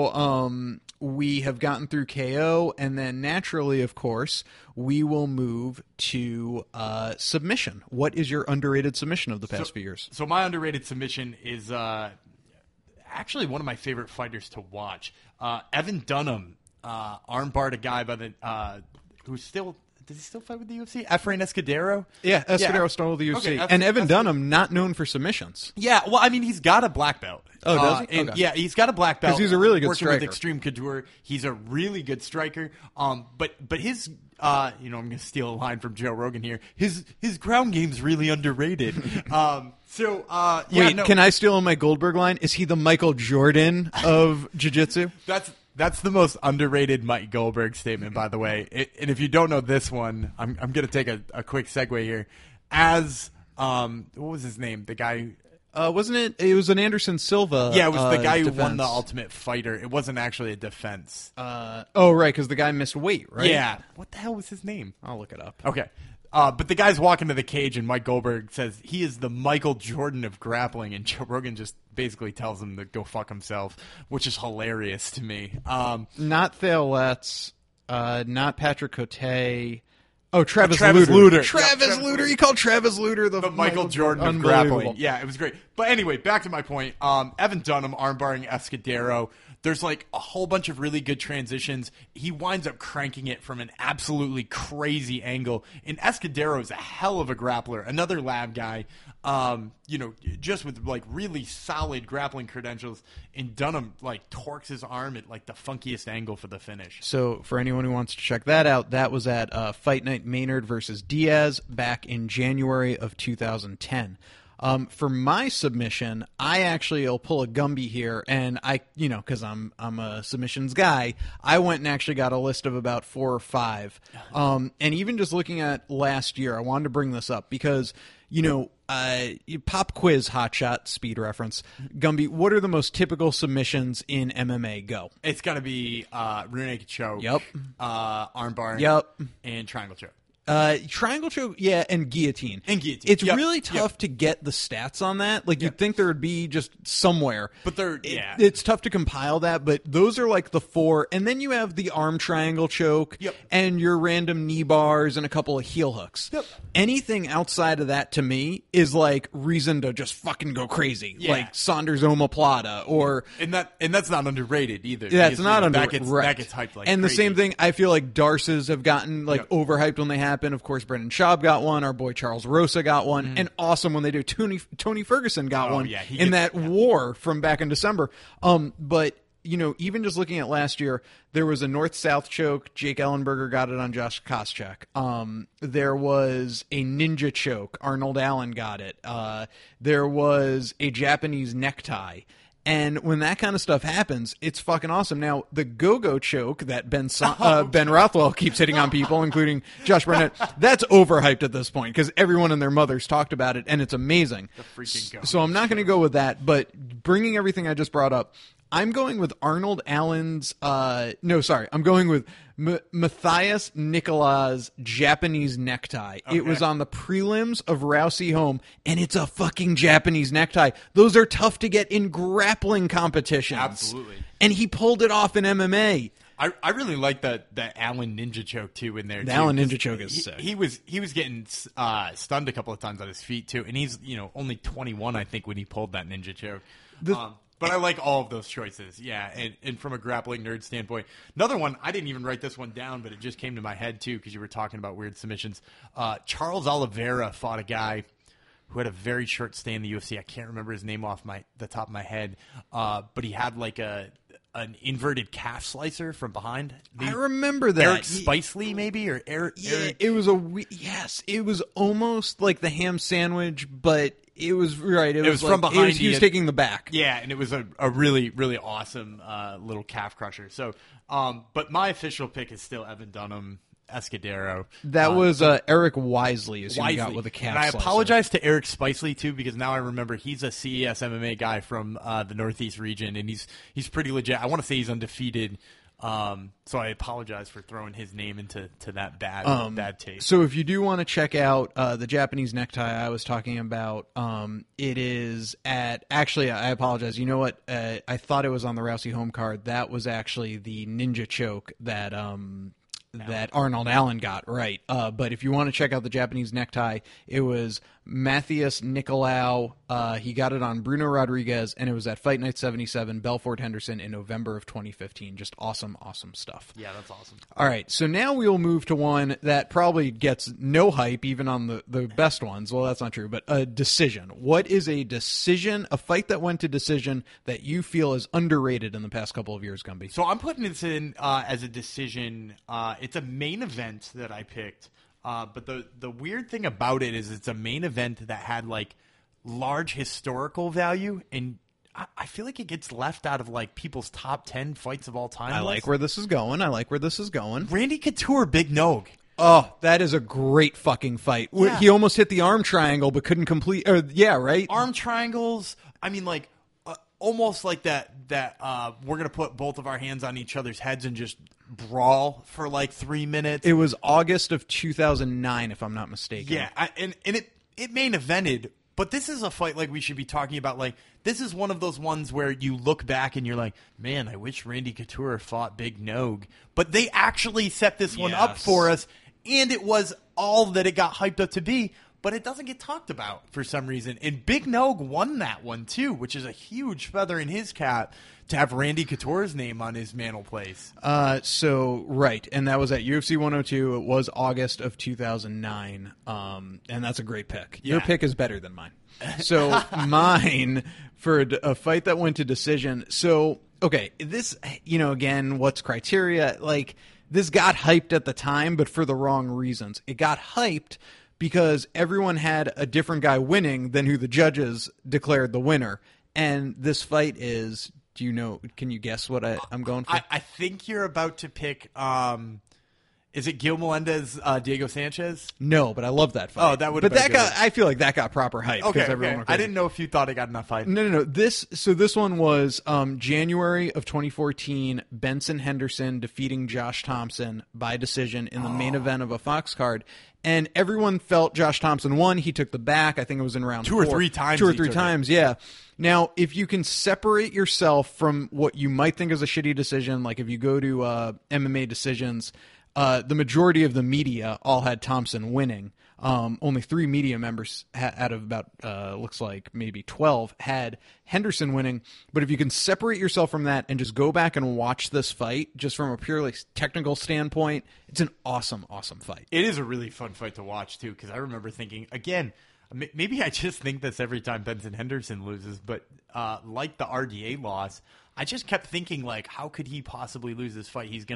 so we have gotten through KO, and then naturally, of course, we will move to submission. What is your underrated submission of the past few years? So my underrated submission is actually one of my favorite fighters to watch. Evan Dunham armbarred a guy by the who's still. Does he still fight with the UFC? Efrain Escudero? Yeah, Escudero still with the UFC. And Evan Dunham, not known for submissions. Yeah, well, I mean, he's got a black belt. Oh, does he? Okay. Yeah, he's got a black belt. Because he's a really good working striker. With Extreme Couture. He's a really good striker. But his, I'm going to steal a line from Joe Rogan here. His ground game's really underrated. Can I steal my Goldberg line? Is he the Michael Jordan of jiu-jitsu? That's the most underrated Mike Goldberg statement, by the way. And if you don't know this one, I'm going to take a quick segue here. As what was his name? The guy. Wasn't it? It was an Anderson Silva. Yeah, it was the guy defense. who won the Ultimate Fighter. It wasn't actually a defense. Right, because the guy missed weight, right? Yeah. What the hell was his name? I'll look it up. Okay. But the guy's walking to the cage, and Mike Goldberg says he is the Michael Jordan of grappling, and Joe Rogan just basically tells him to go fuck himself, which is hilarious to me. Not Thale Letts, not Patrick Cote. Oh, Travis Lutter. Travis Lutter. You called Travis Lutter the Michael Jordan of grappling. Yeah, it was great. But anyway, back to my point. Evan Dunham armbarring Escudero. There's like a whole bunch of really good transitions. He winds up cranking it from an absolutely crazy angle. And Escudero is a hell of a grappler. Another lab guy, just with like really solid grappling credentials. And Dunham like torques his arm at like the funkiest angle for the finish. So for anyone who wants to check that out, that was at Fight Night Maynard versus Diaz back in January of 2010. For my submission, I actually will pull a Gumby here, and because I'm a submissions guy, I went and actually got a list of about 4 or 5. And even just looking at last year, I wanted to bring this up because, pop quiz, hotshot, speed reference. Gumby, what are the most typical submissions in MMA? Go. It's got to be rear naked choke. Yep. Armbar. Yep. And triangle choke. Triangle choke, yeah, and guillotine. It's really tough to get the stats on that. Like, you'd think there would be just somewhere. But it's tough to compile that, but those are like the 4. And then you have the arm triangle choke and your random knee bars and a couple of heel hooks. Yep. Anything outside of that, to me, is like reason to just fucking go crazy. Yeah. Like Saunders omoplata or... And that's not underrated either. Yeah, it's not underrated. That gets hyped like and crazy. The same thing, I feel like Darces have gotten overhyped when they happen. Of course, Brendan Schaub got one. Our boy Charles Rosa got one. And awesome when they do. Tony Ferguson got one in that war from back in December. But, even just looking at last year, there was a north-south choke. Jake Ellenberger got it on Josh Koscheck. There was a ninja choke. Arnold Allen got it. There was a Japanese necktie. And when that kind of stuff happens, it's fucking awesome. Now, the go-go choke that Ben Rothwell keeps hitting on people, including Josh Barnett, that's overhyped at this point because everyone and their mothers talked about it, and it's amazing. The freaking go. So I'm not going to go with that, but bringing everything I just brought up, I'm going with Arnold Allen's. No, sorry. I'm going with Matthias Nicolai's Japanese necktie. Okay. It was on the prelims of Rousey Home, and it's a fucking Japanese necktie. Those are tough to get in grappling competitions. Absolutely. And he pulled it off in MMA. I really like the Allen Ninja Choke too in there. The too, Allen Ninja Choke is sick. He was getting stunned a couple of times on his feet too, and he's only 21 I think when he pulled that Ninja Choke. But I like all of those choices, yeah. And from a grappling nerd standpoint, another one I didn't even write this one down, but it just came to my head too because you were talking about weird submissions. Charles Oliveira fought a guy who had a very short stay in the UFC. I can't remember his name off the top of my head, but he had like an inverted calf slicer from behind. I remember that. Eric Spicely, maybe, or Eric. It was yes. It was almost like the ham sandwich, but it was right. It was from behind. He was taking the back. Yeah, and it was a really really awesome little calf crusher. So, but my official pick is still Evan Dunham. Escudero. That was Eric Wisely is who you got with a calf And I slicer. apologize to Eric Spicely too because now I remember he's a CES MMA guy from the Northeast region and he's pretty legit. I want to say he's undefeated. So I apologize for throwing his name into that bad taste. So if you do want to check out the Japanese necktie I was talking about, it is at actually I apologize. You know what? I thought it was on the Rousey home card. That was actually the Ninja Choke that Arnold Allen got, right. But if you want to check out the Japanese necktie, it was Matthias Nicolau. He got it on Bruno Rodriguez, and it was at Fight Night 77, Belfort Henderson in November of 2015. Just awesome, awesome stuff. Yeah, that's awesome. All right, so now we will move to one that probably gets no hype, even on the best ones. Well, that's not true, but a decision. What is a decision, a fight that went to decision that you feel is underrated in the past couple of years, Gumby? So I'm putting this in as a decision. It's a main event that I picked. But the weird thing about it is it's a main event that had like large historical value, and I feel like it gets left out of like people's top 10 fights of all time. I like where this is going. Randy Couture, Big Nog. Oh, that is a great fucking fight. Yeah. He almost hit the arm triangle but couldn't complete. Yeah, right? Arm triangles. I mean, like almost like that we're going to put both of our hands on each other's heads and just brawl for like 3 minutes. It was August of 2009, if I'm not mistaken. Yeah, and it main evented, but this is a fight like we should be talking about. Like, this is one of those ones where you look back and you're like, man, I wish Randy Couture fought Big Nog. But they actually set this one up for us, and it was all that it got hyped up to be. But it doesn't get talked about for some reason. And Big Nog won that one, too, which is a huge feather in his cap to have Randy Couture's name on his mantle place. So, right. And that was at UFC 102. It was August of 2009. And that's a great pick. Yeah. Your pick is better than mine. So, mine, for a fight that went to decision. So, okay, this, again, what's criteria? Like, this got hyped at the time, but for the wrong reasons. It got hyped because everyone had a different guy winning than who the judges declared the winner. And this fight is, can you guess what I'm going for? I think you're about to pick, is it Gil Melendez, Diego Sanchez? No, but I love that fight. Oh, that would But have that been got, I feel like that got proper hype. Okay, everyone went I crazy. didn't know if you thought it got enough hype. No. This one was January of 2014. Benson Henderson defeating Josh Thompson by decision in the main event of a Fox card. And everyone felt Josh Thompson won. He took the back. I think it was in round Two 4. or three times. 2 or 3 times, yeah. Now, if you can separate yourself from what you might think is a shitty decision, like if you go to MMA decisions, the majority of the media all had Thompson winning. Only 3 media members out of about, looks like maybe 12 had Henderson winning. But if you can separate yourself from that and just go back and watch this fight, just from a purely technical standpoint, it's an awesome, awesome fight. It is a really fun fight to watch, too, because I remember thinking, again, maybe I just think this every time Benson Henderson loses, but like the RDA loss, I just kept thinking, like, how could he possibly lose this fight? He's going to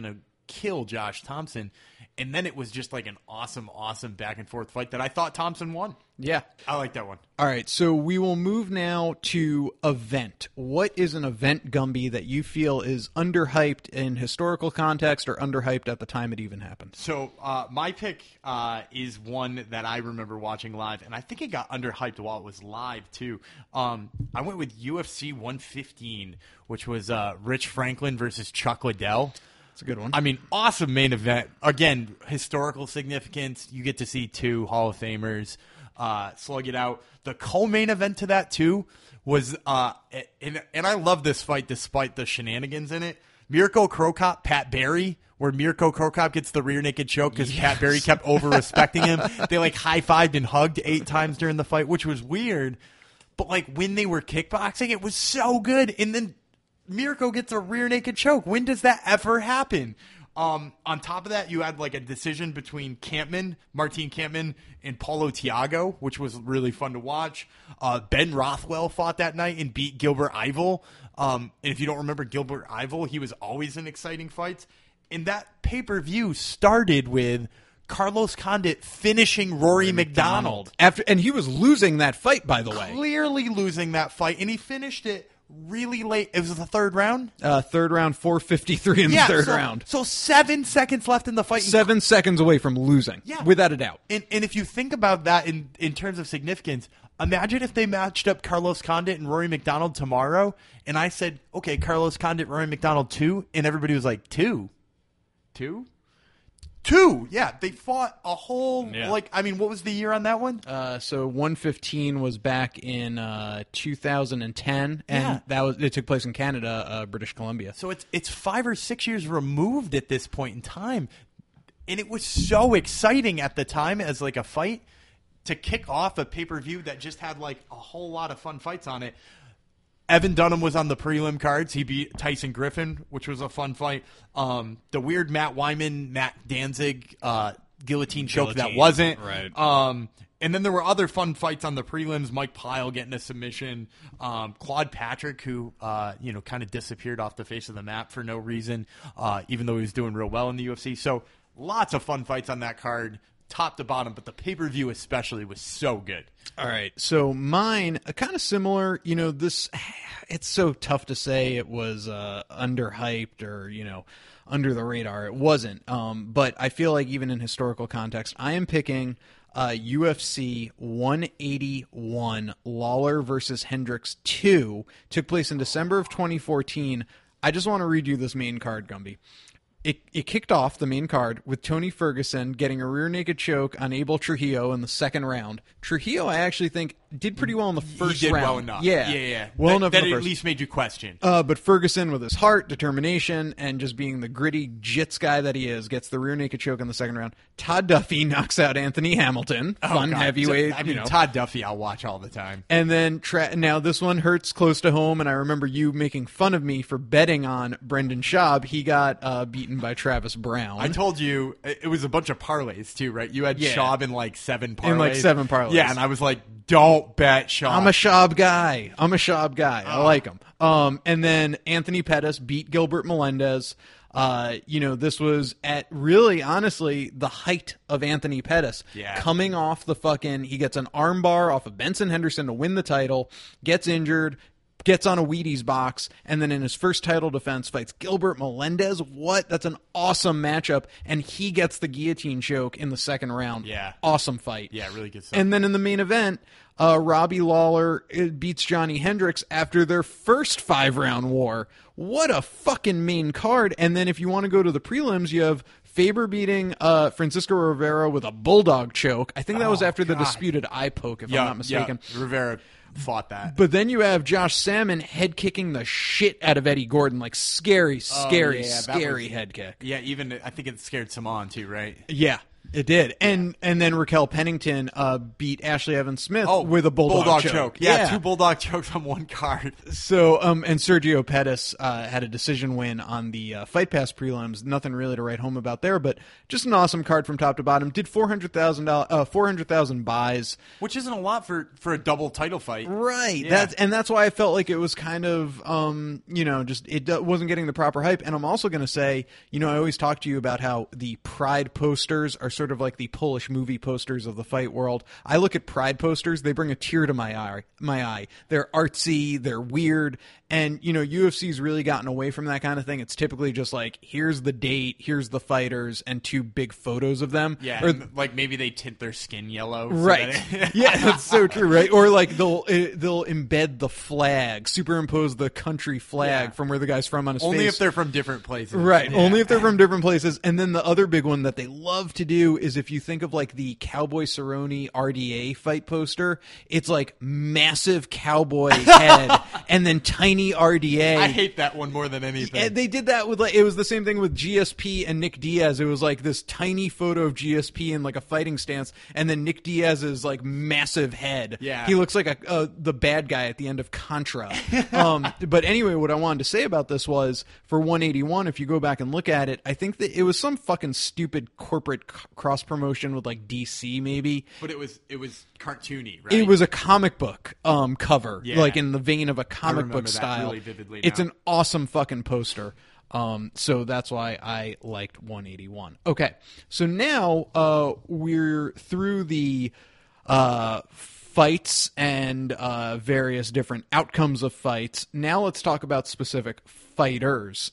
kill Josh Thompson. And then it was just like an awesome, awesome back and forth fight that I thought Thompson won. Yeah. I like that one. All right, so we will move now to event. What is an event, Gumby, that you feel is underhyped in historical context or underhyped at the time it even happened? So my pick is one that I remember watching live, and I think it got underhyped while it was live, too. I went with UFC 115, which was Rich Franklin versus Chuck Liddell. It's a good one. I mean, awesome main event. Again, historical significance. You get to see two Hall of Famers slug it out. The co-main event to that, too, was and I love this fight despite the shenanigans in it. Mirko Cro Cop, Pat Barry, where Mirko Cro Cop gets the rear naked choke because Pat Barry kept over-respecting him. They, like, high-fived and hugged 8 times during the fight, which was weird. But, like, when they were kickboxing, it was so good. And then Mirko gets a rear naked choke. When does that ever happen? On top of that, you had like a decision between Martin Kampmann, and Paulo Thiago, which was really fun to watch. Ben Rothwell fought that night and beat Gilbert Yvel. And if you don't remember Gilbert Yvel, he was always in exciting fights. And that pay-per-view started with Carlos Condit finishing Rory McDonald. And he was losing that fight, by the way. Clearly losing that fight, and he finished it really late. It was the third round? Third round, 4:53 in the third round. So 7 seconds left in the fight. 7 seconds away from losing, without a doubt. And if you think about that in terms of significance, imagine if they matched up Carlos Condit and Rory McDonald tomorrow, and I said, okay, Carlos Condit, Rory McDonald 2, and everybody was like, 2? 2? 2, yeah. They fought a whole, what was the year on that one? So 115 was back in 2010, and it took place in Canada, British Columbia. So it's 5 or 6 years removed at this point in time, and it was so exciting at the time as like a fight to kick off a pay-per-view that just had like a whole lot of fun fights on it. Evan Dunham was on the prelim cards. He beat Tyson Griffin, which was a fun fight. The weird Matt Wyman, Matt Danzig guillotine choke that wasn't. Right. And then there were other fun fights on the prelims. Mike Pyle getting a submission. Claude Patrick, who kind of disappeared off the face of the map for no reason, even though he was doing real well in the UFC. So lots of fun fights on that card, top to bottom, but the pay-per-view especially was so good. All right, so mine, kind of similar. It's so tough to say it was underhyped or, under the radar. It wasn't. But I feel like even in historical context, I am picking UFC 181, Lawler versus Hendricks 2, took place in December of 2014. I just want to read you this main card, Gumby. It kicked off the main card with Tony Ferguson getting a rear naked choke on Abel Trujillo in the second round. Trujillo, I actually think, did pretty well in the first round. He did well enough. Yeah. Well enough that in the at first. least made you question. But Ferguson, with his heart, determination, and just being the gritty jits guy that he is, gets the rear naked choke in the second round. Todd Duffy knocks out Anthony Hamilton. Fun heavyweight. Todd Duffy I'll watch all the time. And then, now this one hurts close to home, and I remember you making fun of me for betting on Brendan Schaub. He got beaten by Travis Brown. I told you it was a bunch of parlays too, right? You had Schaub in like 7 parlays. Yeah, and I was like, don't bet Schaub. I'm a Schaub guy. I like him. And then Anthony Pettis beat Gilbert Melendez. This was at really, honestly, the height of Anthony Pettis. Yeah. Coming off he gets an armbar off of Benson Henderson to win the title, gets injured, gets on a Wheaties box, and then in his first title defense fights Gilbert Melendez. What? That's an awesome matchup, and he gets the guillotine choke in the second round. Yeah. Awesome fight. Yeah, really good stuff. And then in the main event, Robbie Lawler beats Johnny Hendricks after their first 5-round war. What a fucking main card. And then if you want to go to the prelims, you have Faber beating Francisco Rivera with a bulldog choke. I think that was after the disputed eye poke, if I'm not mistaken. Yeah. Rivera fought that. But then you have Josh Salmon head kicking the shit out of Eddie Gordon, like scary head kick. Yeah, even I think it scared Saman too, right? Yeah. It did. And then Raquel Pennington beat Ashley Evans Smith with a bulldog choke. Yeah, 2 bulldog chokes on one card. So, and Sergio Pettis had a decision win on the Fight Pass prelims. Nothing really to write home about there, but just an awesome card from top to bottom. Did 400,000 buys, which isn't a lot for a double title fight, right? Yeah. That's why I felt like it was kind of just it wasn't getting the proper hype. And I'm also going to say, I always talk to you about how the Pride posters are sort of like the Polish movie posters of the fight world. I look at Pride posters; they bring a tear to my eye. They're artsy, they're weird, and UFC's really gotten away from that kind of thing. It's typically just like, here's the date, here's the fighters, and 2 big photos of them. Yeah, or like maybe they tint their skin yellow. Right. Yeah, that's so true, right? Or like they'll embed the flag, superimpose the country flag from where the guy's from on his face. Only if they're from different places. Right, only if they're from different places. And then the other big one that they love to do is if you think of like the Cowboy Cerrone RDA fight poster, it's like massive cowboy head and then tiny RDA. I hate that one more than anything. And they did that with it was the same thing with GSP and Nick Diaz. It was like this tiny photo of GSP in like a fighting stance, and then Nick Diaz's like massive head. Yeah, he looks like the bad guy at the end of Contra. But anyway, what I wanted to say about this was for 181, if you go back and look at it, I think that it was some fucking stupid corporate cross promotion with like DC maybe. But it was cartoony, right? It was a comic book cover, like in the vein of a comic book style. Really vividly it's an awesome fucking poster. So that's why I liked 181. Okay, so now we're through the fights and various different outcomes of fights. Now let's talk about specific fighters.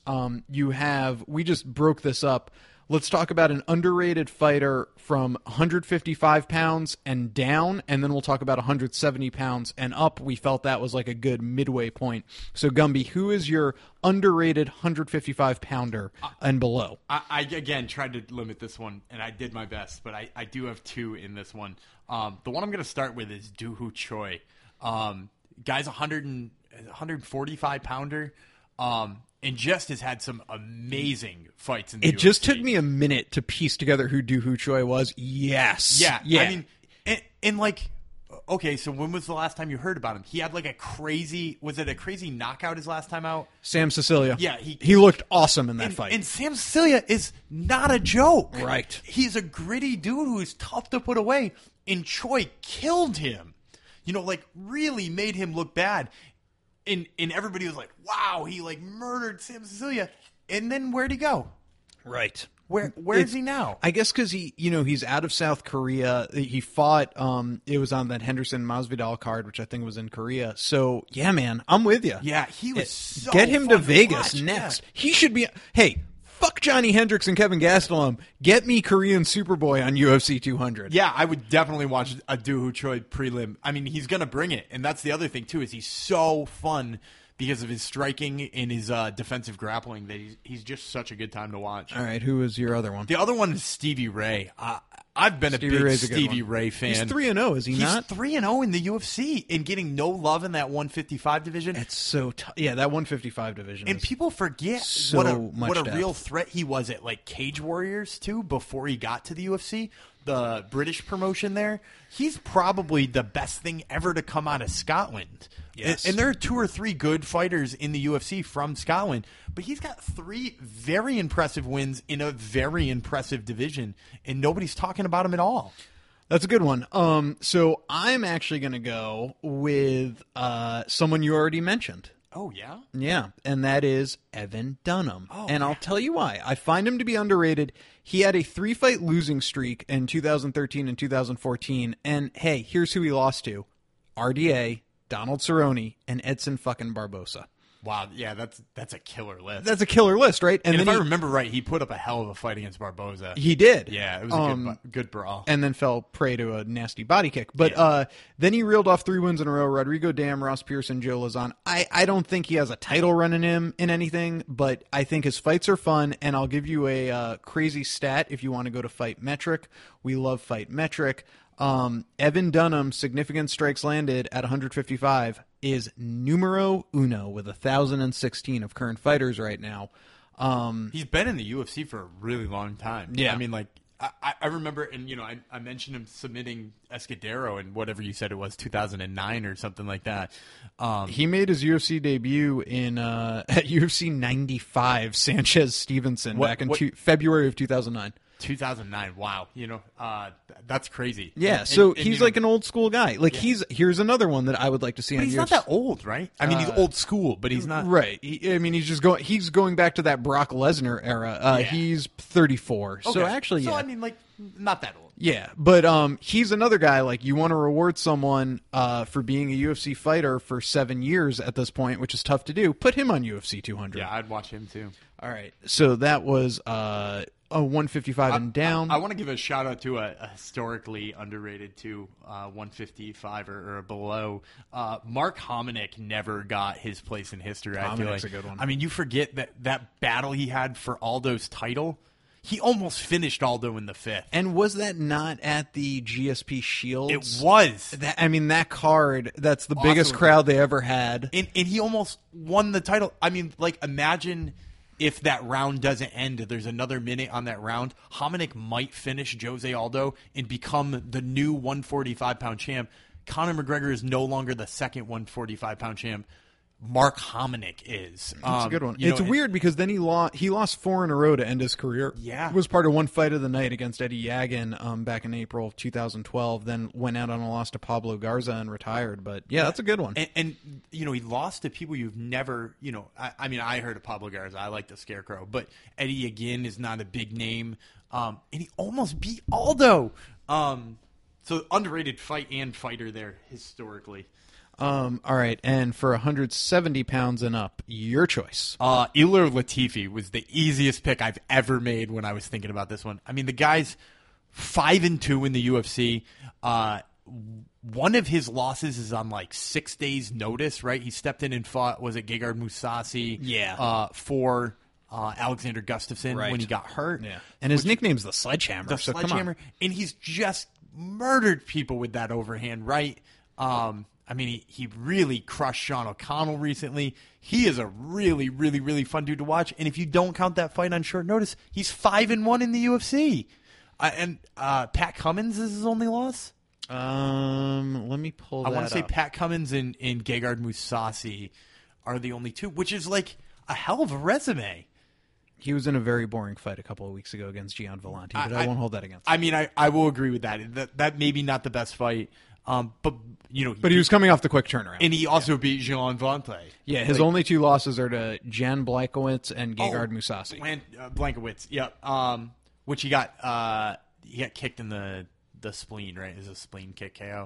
We just broke this up. Let's talk about an underrated fighter from 155 pounds and down, and then we'll talk about 170 pounds and up. We felt that was like a good midway point. So, Gumby, who is your underrated 155 pounder and below? I again tried to limit this one, and I did my best, but I do have 2 in this one. The one I'm going to start with is Doo Ho Choi. Guy's 145 pounder. And just has had some amazing fights in the UFC. It just took me a minute to piece together who Doo Ho Choi was. Yes. Yeah. I mean, and like, okay, so when was the last time you heard about him? He had like was it a crazy knockout his last time out? Sam Sicilia. Yeah. He looked awesome in that fight. And Sam Sicilia is not a joke. Right. He's a gritty dude who's tough to put away. And Choi killed him. Really made him look bad. And everybody was like, wow, he like murdered Sam Sicilia. And then where'd he go? Right. Where is he now? I guess because he's out of South Korea. He fought, it was on that Henderson Masvidal card, which I think was in Korea. So, yeah, man, I'm with you. Yeah, he was so Get him to fun Vegas watch. next. Yeah. He should be, hey, fuck Johnny Hendricks and Kevin Gastelum. Get me Korean Superboy on UFC 200. Yeah, I would definitely watch a Doo Ho Choi prelim. I mean, he's going to bring it. And that's the other thing, too, is he's so fun because of his striking and his defensive grappling that he's just such a good time to watch. All right, who is your other one? The other one is Stevie Ray. I've been a big Stevie Ray fan. He's 3-0, is he not? He's 3-0 in the UFC and getting no love in that 155 division. It's so tough. Yeah, that 155 division. And people forget what a real threat he was at like Cage Warriors too before he got to the UFC. The British promotion there. He's probably the best thing ever to come out of Scotland. Yes. And there are 2 or 3 good fighters in the UFC from Scotland, but he's got 3 very impressive wins in a very impressive division, and nobody's talking about him at all. That's a good one. So I'm actually going to go with someone you already mentioned. Oh, yeah? Yeah, and that is Evan Dunham. Oh, and I'll tell you why. I find him to be underrated. He had a 3-fight losing streak in 2013 and 2014, and hey, here's who he lost to. RDA, Donald Cerrone, and Edson fucking Barbosa. Wow, yeah, that's a killer list. That's a killer list, right? And if I remember right, he put up a hell of a fight against Barboza. He did. Yeah, it was a good brawl. And then fell prey to a nasty body kick. But then he reeled off 3 wins in a row. Rodrigo Dam, Ross Pearson, Joe Lazan. I don't think he has a title run in him in anything, but I think his fights are fun, and I'll give you a crazy stat if you want to go to Fight Metric. We love Fight Metric. Evan Dunham, significant strikes landed at 155, is numero uno with 1,016 of current fighters right now. He's been in the UFC for a really long time. Yeah. I mean, I remember, and I mentioned him submitting Escudero in whatever you said it was, 2009 or something like that. He made his UFC debut in at UFC 95, Sanchez Stevenson, back in February of 2009. 2009. Wow. That's crazy. Yeah. So he's like an old school guy. Like here's another one that I would like to see. But on he's UFC. not that old, right? I mean, he's old school, but he's not. Right. He's going back to that Brock Lesnar era. He's 34. Okay. So actually, I mean, like, not that old. Yeah, but he's another guy, like, you want to reward someone for being a UFC fighter for 7 years at this point, which is tough to do. Put him on UFC 200. Yeah, I'd watch him too. All right. So that was a 155 and down. I want to give a shout out to a historically underrated too, 155 or below. Mark Hominick never got his place in history. I feel like a good one. I mean, you forget that battle he had for Aldo's title. He almost finished Aldo in the 5th. And was that not at the GSP Shields? It was. That card, that's the biggest crowd they ever had. And he almost won the title. I mean, like, imagine if that round doesn't end, there's another minute on that round. Hominick might finish Jose Aldo and become the new 145-pound champ. Conor McGregor is no longer the second 145-pound champ. Mark Hominick is. That's a good one. It's weird because then he lost 4 in a row to end his career. Yeah. It was part of one fight of the night against Eddie Yagan back in April of 2012, then went out on a loss to Pablo Garza and retired. But, yeah, that's a good one. And he lost to people you've never, I mean, I heard of Pablo Garza. I like the Scarecrow. But Eddie again is not a big name. And he almost beat Aldo. So underrated fight and fighter there historically. All right, and for 170 pounds and up, your choice. Ilir Latifi was the easiest pick I've ever made when I was thinking about this one. I mean, the guy's 5-2 in the UFC. One of his losses is on like 6 days' notice, right? He stepped in and fought, was it Gegard Mousasi? Yeah. For Alexander Gustafsson when he got hurt. Yeah. And his nickname's the Sledgehammer. The Sledgehammer. And he's just murdered people with that overhand, right? I mean, he really crushed Sean O'Connell recently. He is a really, really, really fun dude to watch. And if you don't count that fight on short notice, he's 5-1 in the UFC. And Pat Cummins is his only loss. Let me pull that up. I want to say Pat Cummins and Gegard Mousasi are the only two, which is like a hell of a resume. He was in a very boring fight a couple of weeks ago against Gian Vellante, but I won't hold that against him. I mean, I will agree with that. That maybe not the best fight. But he was coming off the quick turnaround, and he also beat Gian Vellante. Yeah, his only 2 losses are to Jan Blachowicz and Gegard Mousasi. Blachowicz, yep. Which he got kicked in the spleen, right? Is a spleen kick KO?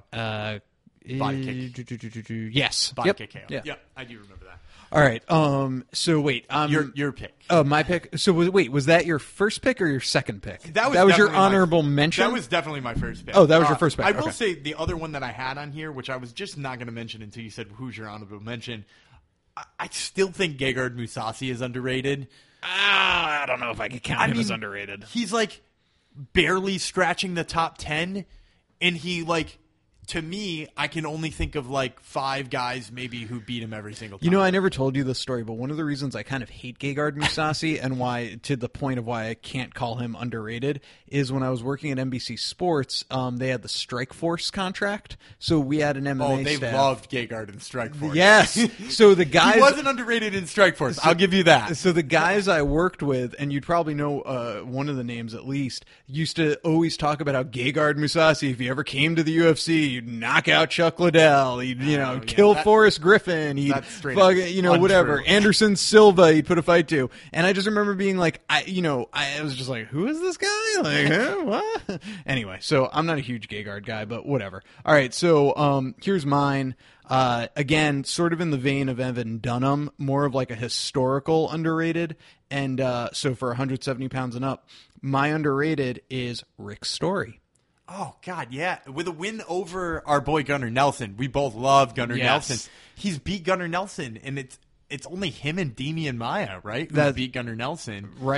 Body kick. Yes. Body kick KO. Yeah. Yep, I do remember that. All right. So wait. Your pick. Oh, my pick. So was that your first pick or your second pick? That was your honorable mention? That was definitely my first pick. Oh, that was your first pick. I will say the other one that I had on here, which I was just not going to mention until you said who's your honorable mention. I still think Gegard Mousasi is underrated. I don't know if I can count him as underrated. He's like barely scratching the top 10, and he like. To me, I can only think of like 5 guys maybe who beat him every single time. I never told you this story, but one of the reasons I kind of hate Gegard Mousasi and why, to the point of why I can't call him underrated, is when I was working at NBC Sports, they had the Strikeforce contract, so we had an MMA they staff. loved Gegard in Strikeforce. Yes. So the guys... He wasn't underrated in Strikeforce. I'll give you that. So the guys I worked with, and you'd probably know one of the names at least, used to always talk about how Gegard Mousasi, if he ever came to the UFC, he'd knock out Chuck Liddell. He'd, kill Forrest Griffin. He'd, whatever. Anderson Silva, he'd put a fight to. And I just remember being like, I was just like, who is this guy? Like, what? Anyway, so I'm not a huge Gegard guy, but whatever. All right, so here's mine. Again, sort of in the vein of Evan Dunham, more of like a historical underrated. And so for 170 pounds and up, my underrated is Rick Story. Oh, God, yeah. With a win over our boy Gunnar Nelson. We both love Gunnar Nelson. He's beat Gunnar Nelson, and it's only him and Demian Maia, right? That beat Gunnar Nelson. Right.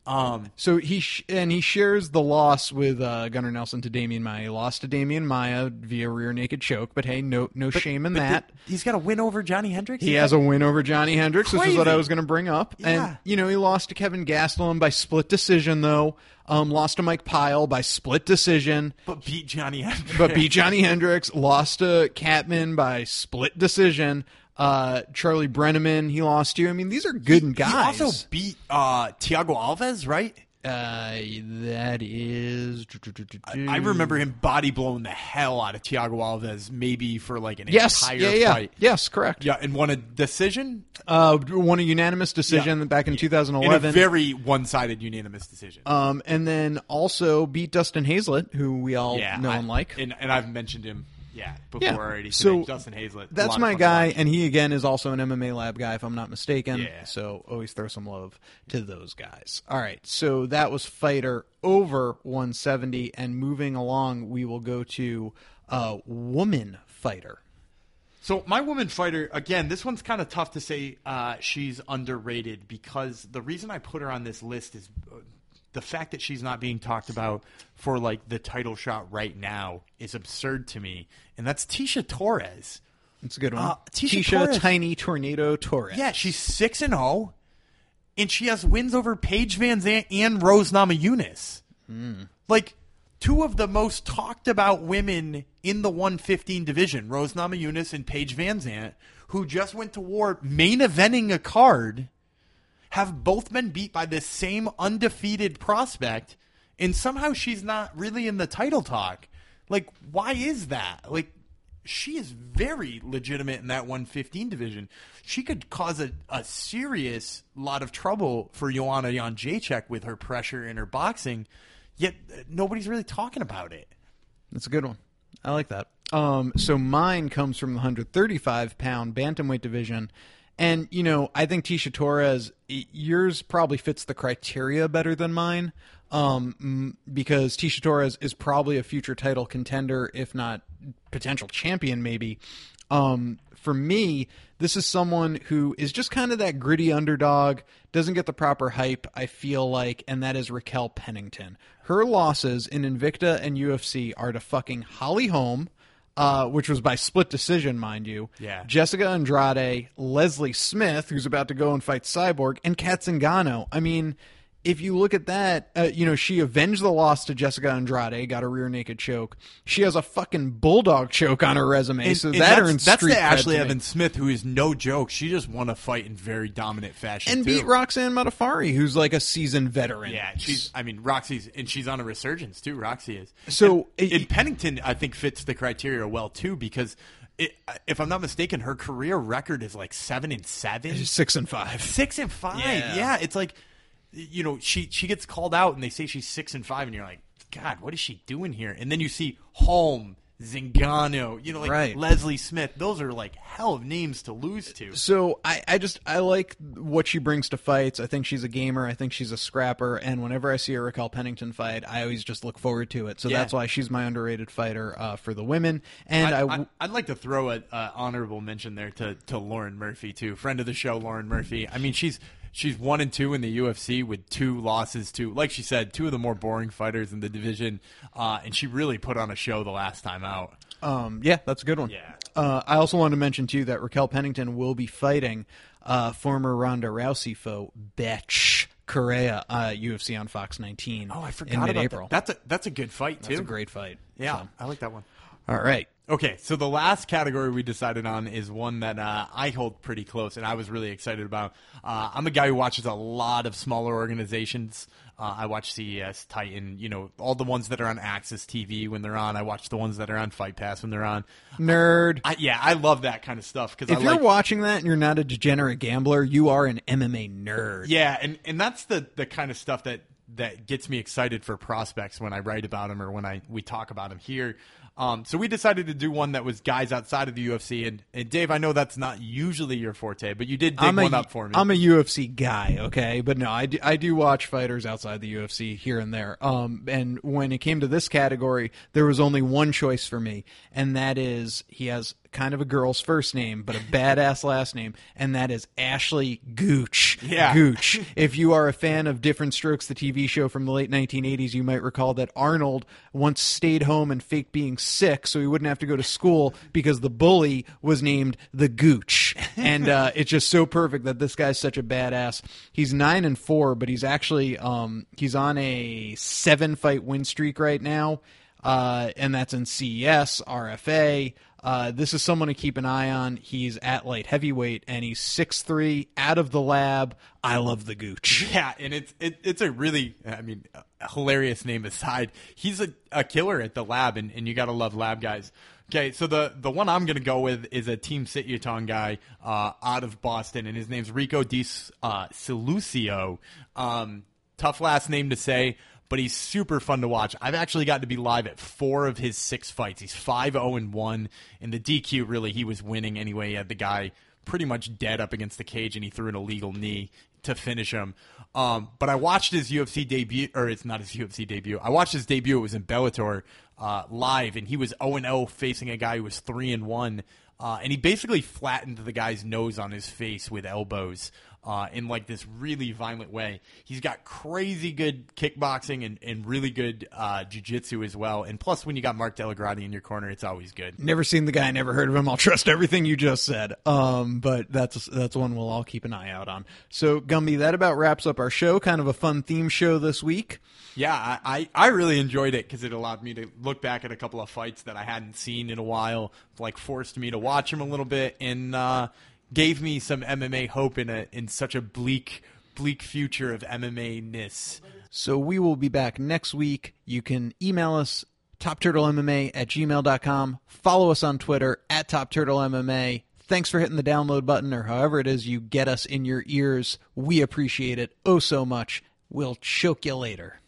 So he shares the loss with Gunnar Nelson to Damian Maia. He lost to Damian Maia via rear naked choke, but hey, no shame in that. He's got a win over Johnny Hendricks. He has a win over Johnny Hendricks. This is what I was going to bring up. Yeah. And he lost to Kevin Gastelum by split decision, though. Lost to Mike Pyle by split decision. But beat Johnny Hendricks. Lost to Catman by split decision. Charlie Brenneman, he lost to. I mean, these are good guys. He also beat Thiago Alves, right? That is... I remember him body blowing the hell out of Thiago Alves, maybe for like an entire fight. Yes, correct. Yeah, and won a decision? Won a unanimous decision back in 2011. In a very one-sided unanimous decision. And then also beat Dustin Hazlett, who we all know and like. And I've mentioned him before already. So Justin Hazlett. That's my guy, and he again is also an MMA Lab guy, if I'm not mistaken. Yeah. So always throw some love to those guys. All right, so that was fighter over 170, and moving along, we will go to woman fighter. So my woman fighter, again, this one's kind of tough to say she's underrated, because the reason I put her on this list is the fact that she's not being talked about for like the title shot right now is absurd to me, and that's Tecia Torres. It's a good one. Tecia Torres, Tiny Tornado Torres. Yeah, she's 6-0, and she has wins over Paige Van Zant and Rose Namajunas. Like, two of the most talked about women in the 115 division, Rose Namajunas and Paige Van Zant, who just went to war main eventing a card, have both been beat by this same undefeated prospect, and somehow she's not really in the title talk. Like, why is that? Like, she is very legitimate in that 115 division. She could cause a serious lot of trouble for Joanna Jędrzejczyk with her pressure and her boxing, yet nobody's really talking about it. That's a good one. I like that. So mine comes from the 135-pound bantamweight division. And, I think Tecia Torres, yours probably fits the criteria better than mine, because Tecia Torres is probably a future title contender, if not potential champion, maybe. For me, this is someone who is just kind of that gritty underdog, doesn't get the proper hype, I feel like, and that is Raquel Pennington. Her losses in Invicta and UFC are to fucking Holly Holm, which was by split decision, mind you. Yeah. Jessica Andrade, Leslie Smith, who's about to go and fight Cyborg, and Kat Zingano. I mean, if you look at that, she avenged the loss to Jessica Andrade, got a rear naked choke. She has a fucking bulldog choke on her resume, so that earns that's street the cred Ashley to me. Evans Smith, who is no joke. She just won a fight in very dominant fashion And too. beat Roxanne Modafferi, who's like a seasoned veteran. Yeah, Roxy's, and she's on a resurgence too. Roxy is. So and Pennington, I think, fits the criteria well too, because if I'm not mistaken, her career record is like 7-7, 6-5, 6-5. Yeah, it's like, she gets called out and they say she's 6-5, and you're like, God, what is she doing here? And then you see Holm, Zingano, right. Leslie Smith. Those are like hell of names to lose to. So I like what she brings to fights. I think she's a gamer. I think she's a scrapper. And whenever I see a Raquel Pennington fight, I always just look forward to it. So that's why she's my underrated fighter for the women. And I'd like to throw an honorable mention there to Lauren Murphy too, friend of the show, Lauren Murphy. I mean, she's 1-2 in the UFC with 2 losses to, like she said, 2 of the more boring fighters in the division, and she really put on a show the last time out. Yeah, that's a good one. Yeah. I also wanted to mention, too, that Raquel Pennington will be fighting former Ronda Rousey foe, Betch Correa, UFC on Fox 19 I forgot in about mid-April. That's a good fight, too. That's a great fight. Yeah, So. I like that one. All right. Okay, so the last category we decided on is one that I hold pretty close, and I was really excited about. I'm a guy who watches a lot of smaller organizations. I watch CES, Titan, all the ones that are on Access TV when they're on. I watch the ones that are on Fight Pass when they're on. Nerd. I love that kind of stuff. If you're watching that and you're not a degenerate gambler, you are an MMA nerd. Yeah, and that's the kind of stuff that gets me excited for prospects when I write about them or when we talk about them here. So we decided to do one that was guys outside of the UFC. And Dave, I know that's not usually your forte, but you did dig one up for me. I'm a UFC guy, okay? But no, I do watch fighters outside the UFC here and there. And when it came to this category, there was only one choice for me, and that is he has kind of a girl's first name, but a badass last name, and that is Ashley Gooch. Yeah. Gooch. If you are a fan of Different Strokes, the TV show from the late 1980s, you might recall that Arnold once stayed home and faked being sick so he wouldn't have to go to school because the bully was named the Gooch. And it's just so perfect that this guy's such a badass. He's 9-4, but he's actually he's on a 7-fight win streak right now. And that's in CES, RFA. This is someone to keep an eye on. He's at light heavyweight, and he's 6'3", out of the lab. I love the Gooch. Yeah, and it's a really, I mean, a hilarious name aside. He's a killer at the lab, and you got to love lab guys. Okay, so the one I'm going to go with is a Team Sit-Yaton guy out of Boston, and his name's Rico Di Silucio. Tough last name to say, but he's super fun to watch. I've actually gotten to be live at 4 of his 6 fights. He's 5-0-1. In the DQ, really, he was winning anyway. He had the guy pretty much dead up against the cage, and he threw an illegal knee to finish him. But I watched his UFC debut, or it's not his UFC debut. I watched his debut. It was in Bellator live, and he was 0-0 facing a guy who was 3-1. And he basically flattened the guy's nose on his face with elbows. In like this really violent way. He's got crazy good kickboxing and really good jiu-jitsu as well. And plus, when you got Mark Delagrati in your corner, it's always good. Never seen the guy, never heard of him. I'll trust everything you just said. But that's one we'll all keep an eye out on. So, Gumby, that about wraps up our show. Kind of a fun theme show this week. Yeah, I really enjoyed it because it allowed me to look back at a couple of fights that I hadn't seen in a while, like forced me to watch them a little bit, and gave me some MMA hope in such a bleak future of MMA-ness. So we will be back next week. You can email us, TopTurtleMMA@gmail.com. Follow us on Twitter, @TopTurtleMMA. Thanks for hitting the download button, or however it is you get us in your ears. We appreciate it oh so much. We'll choke you later.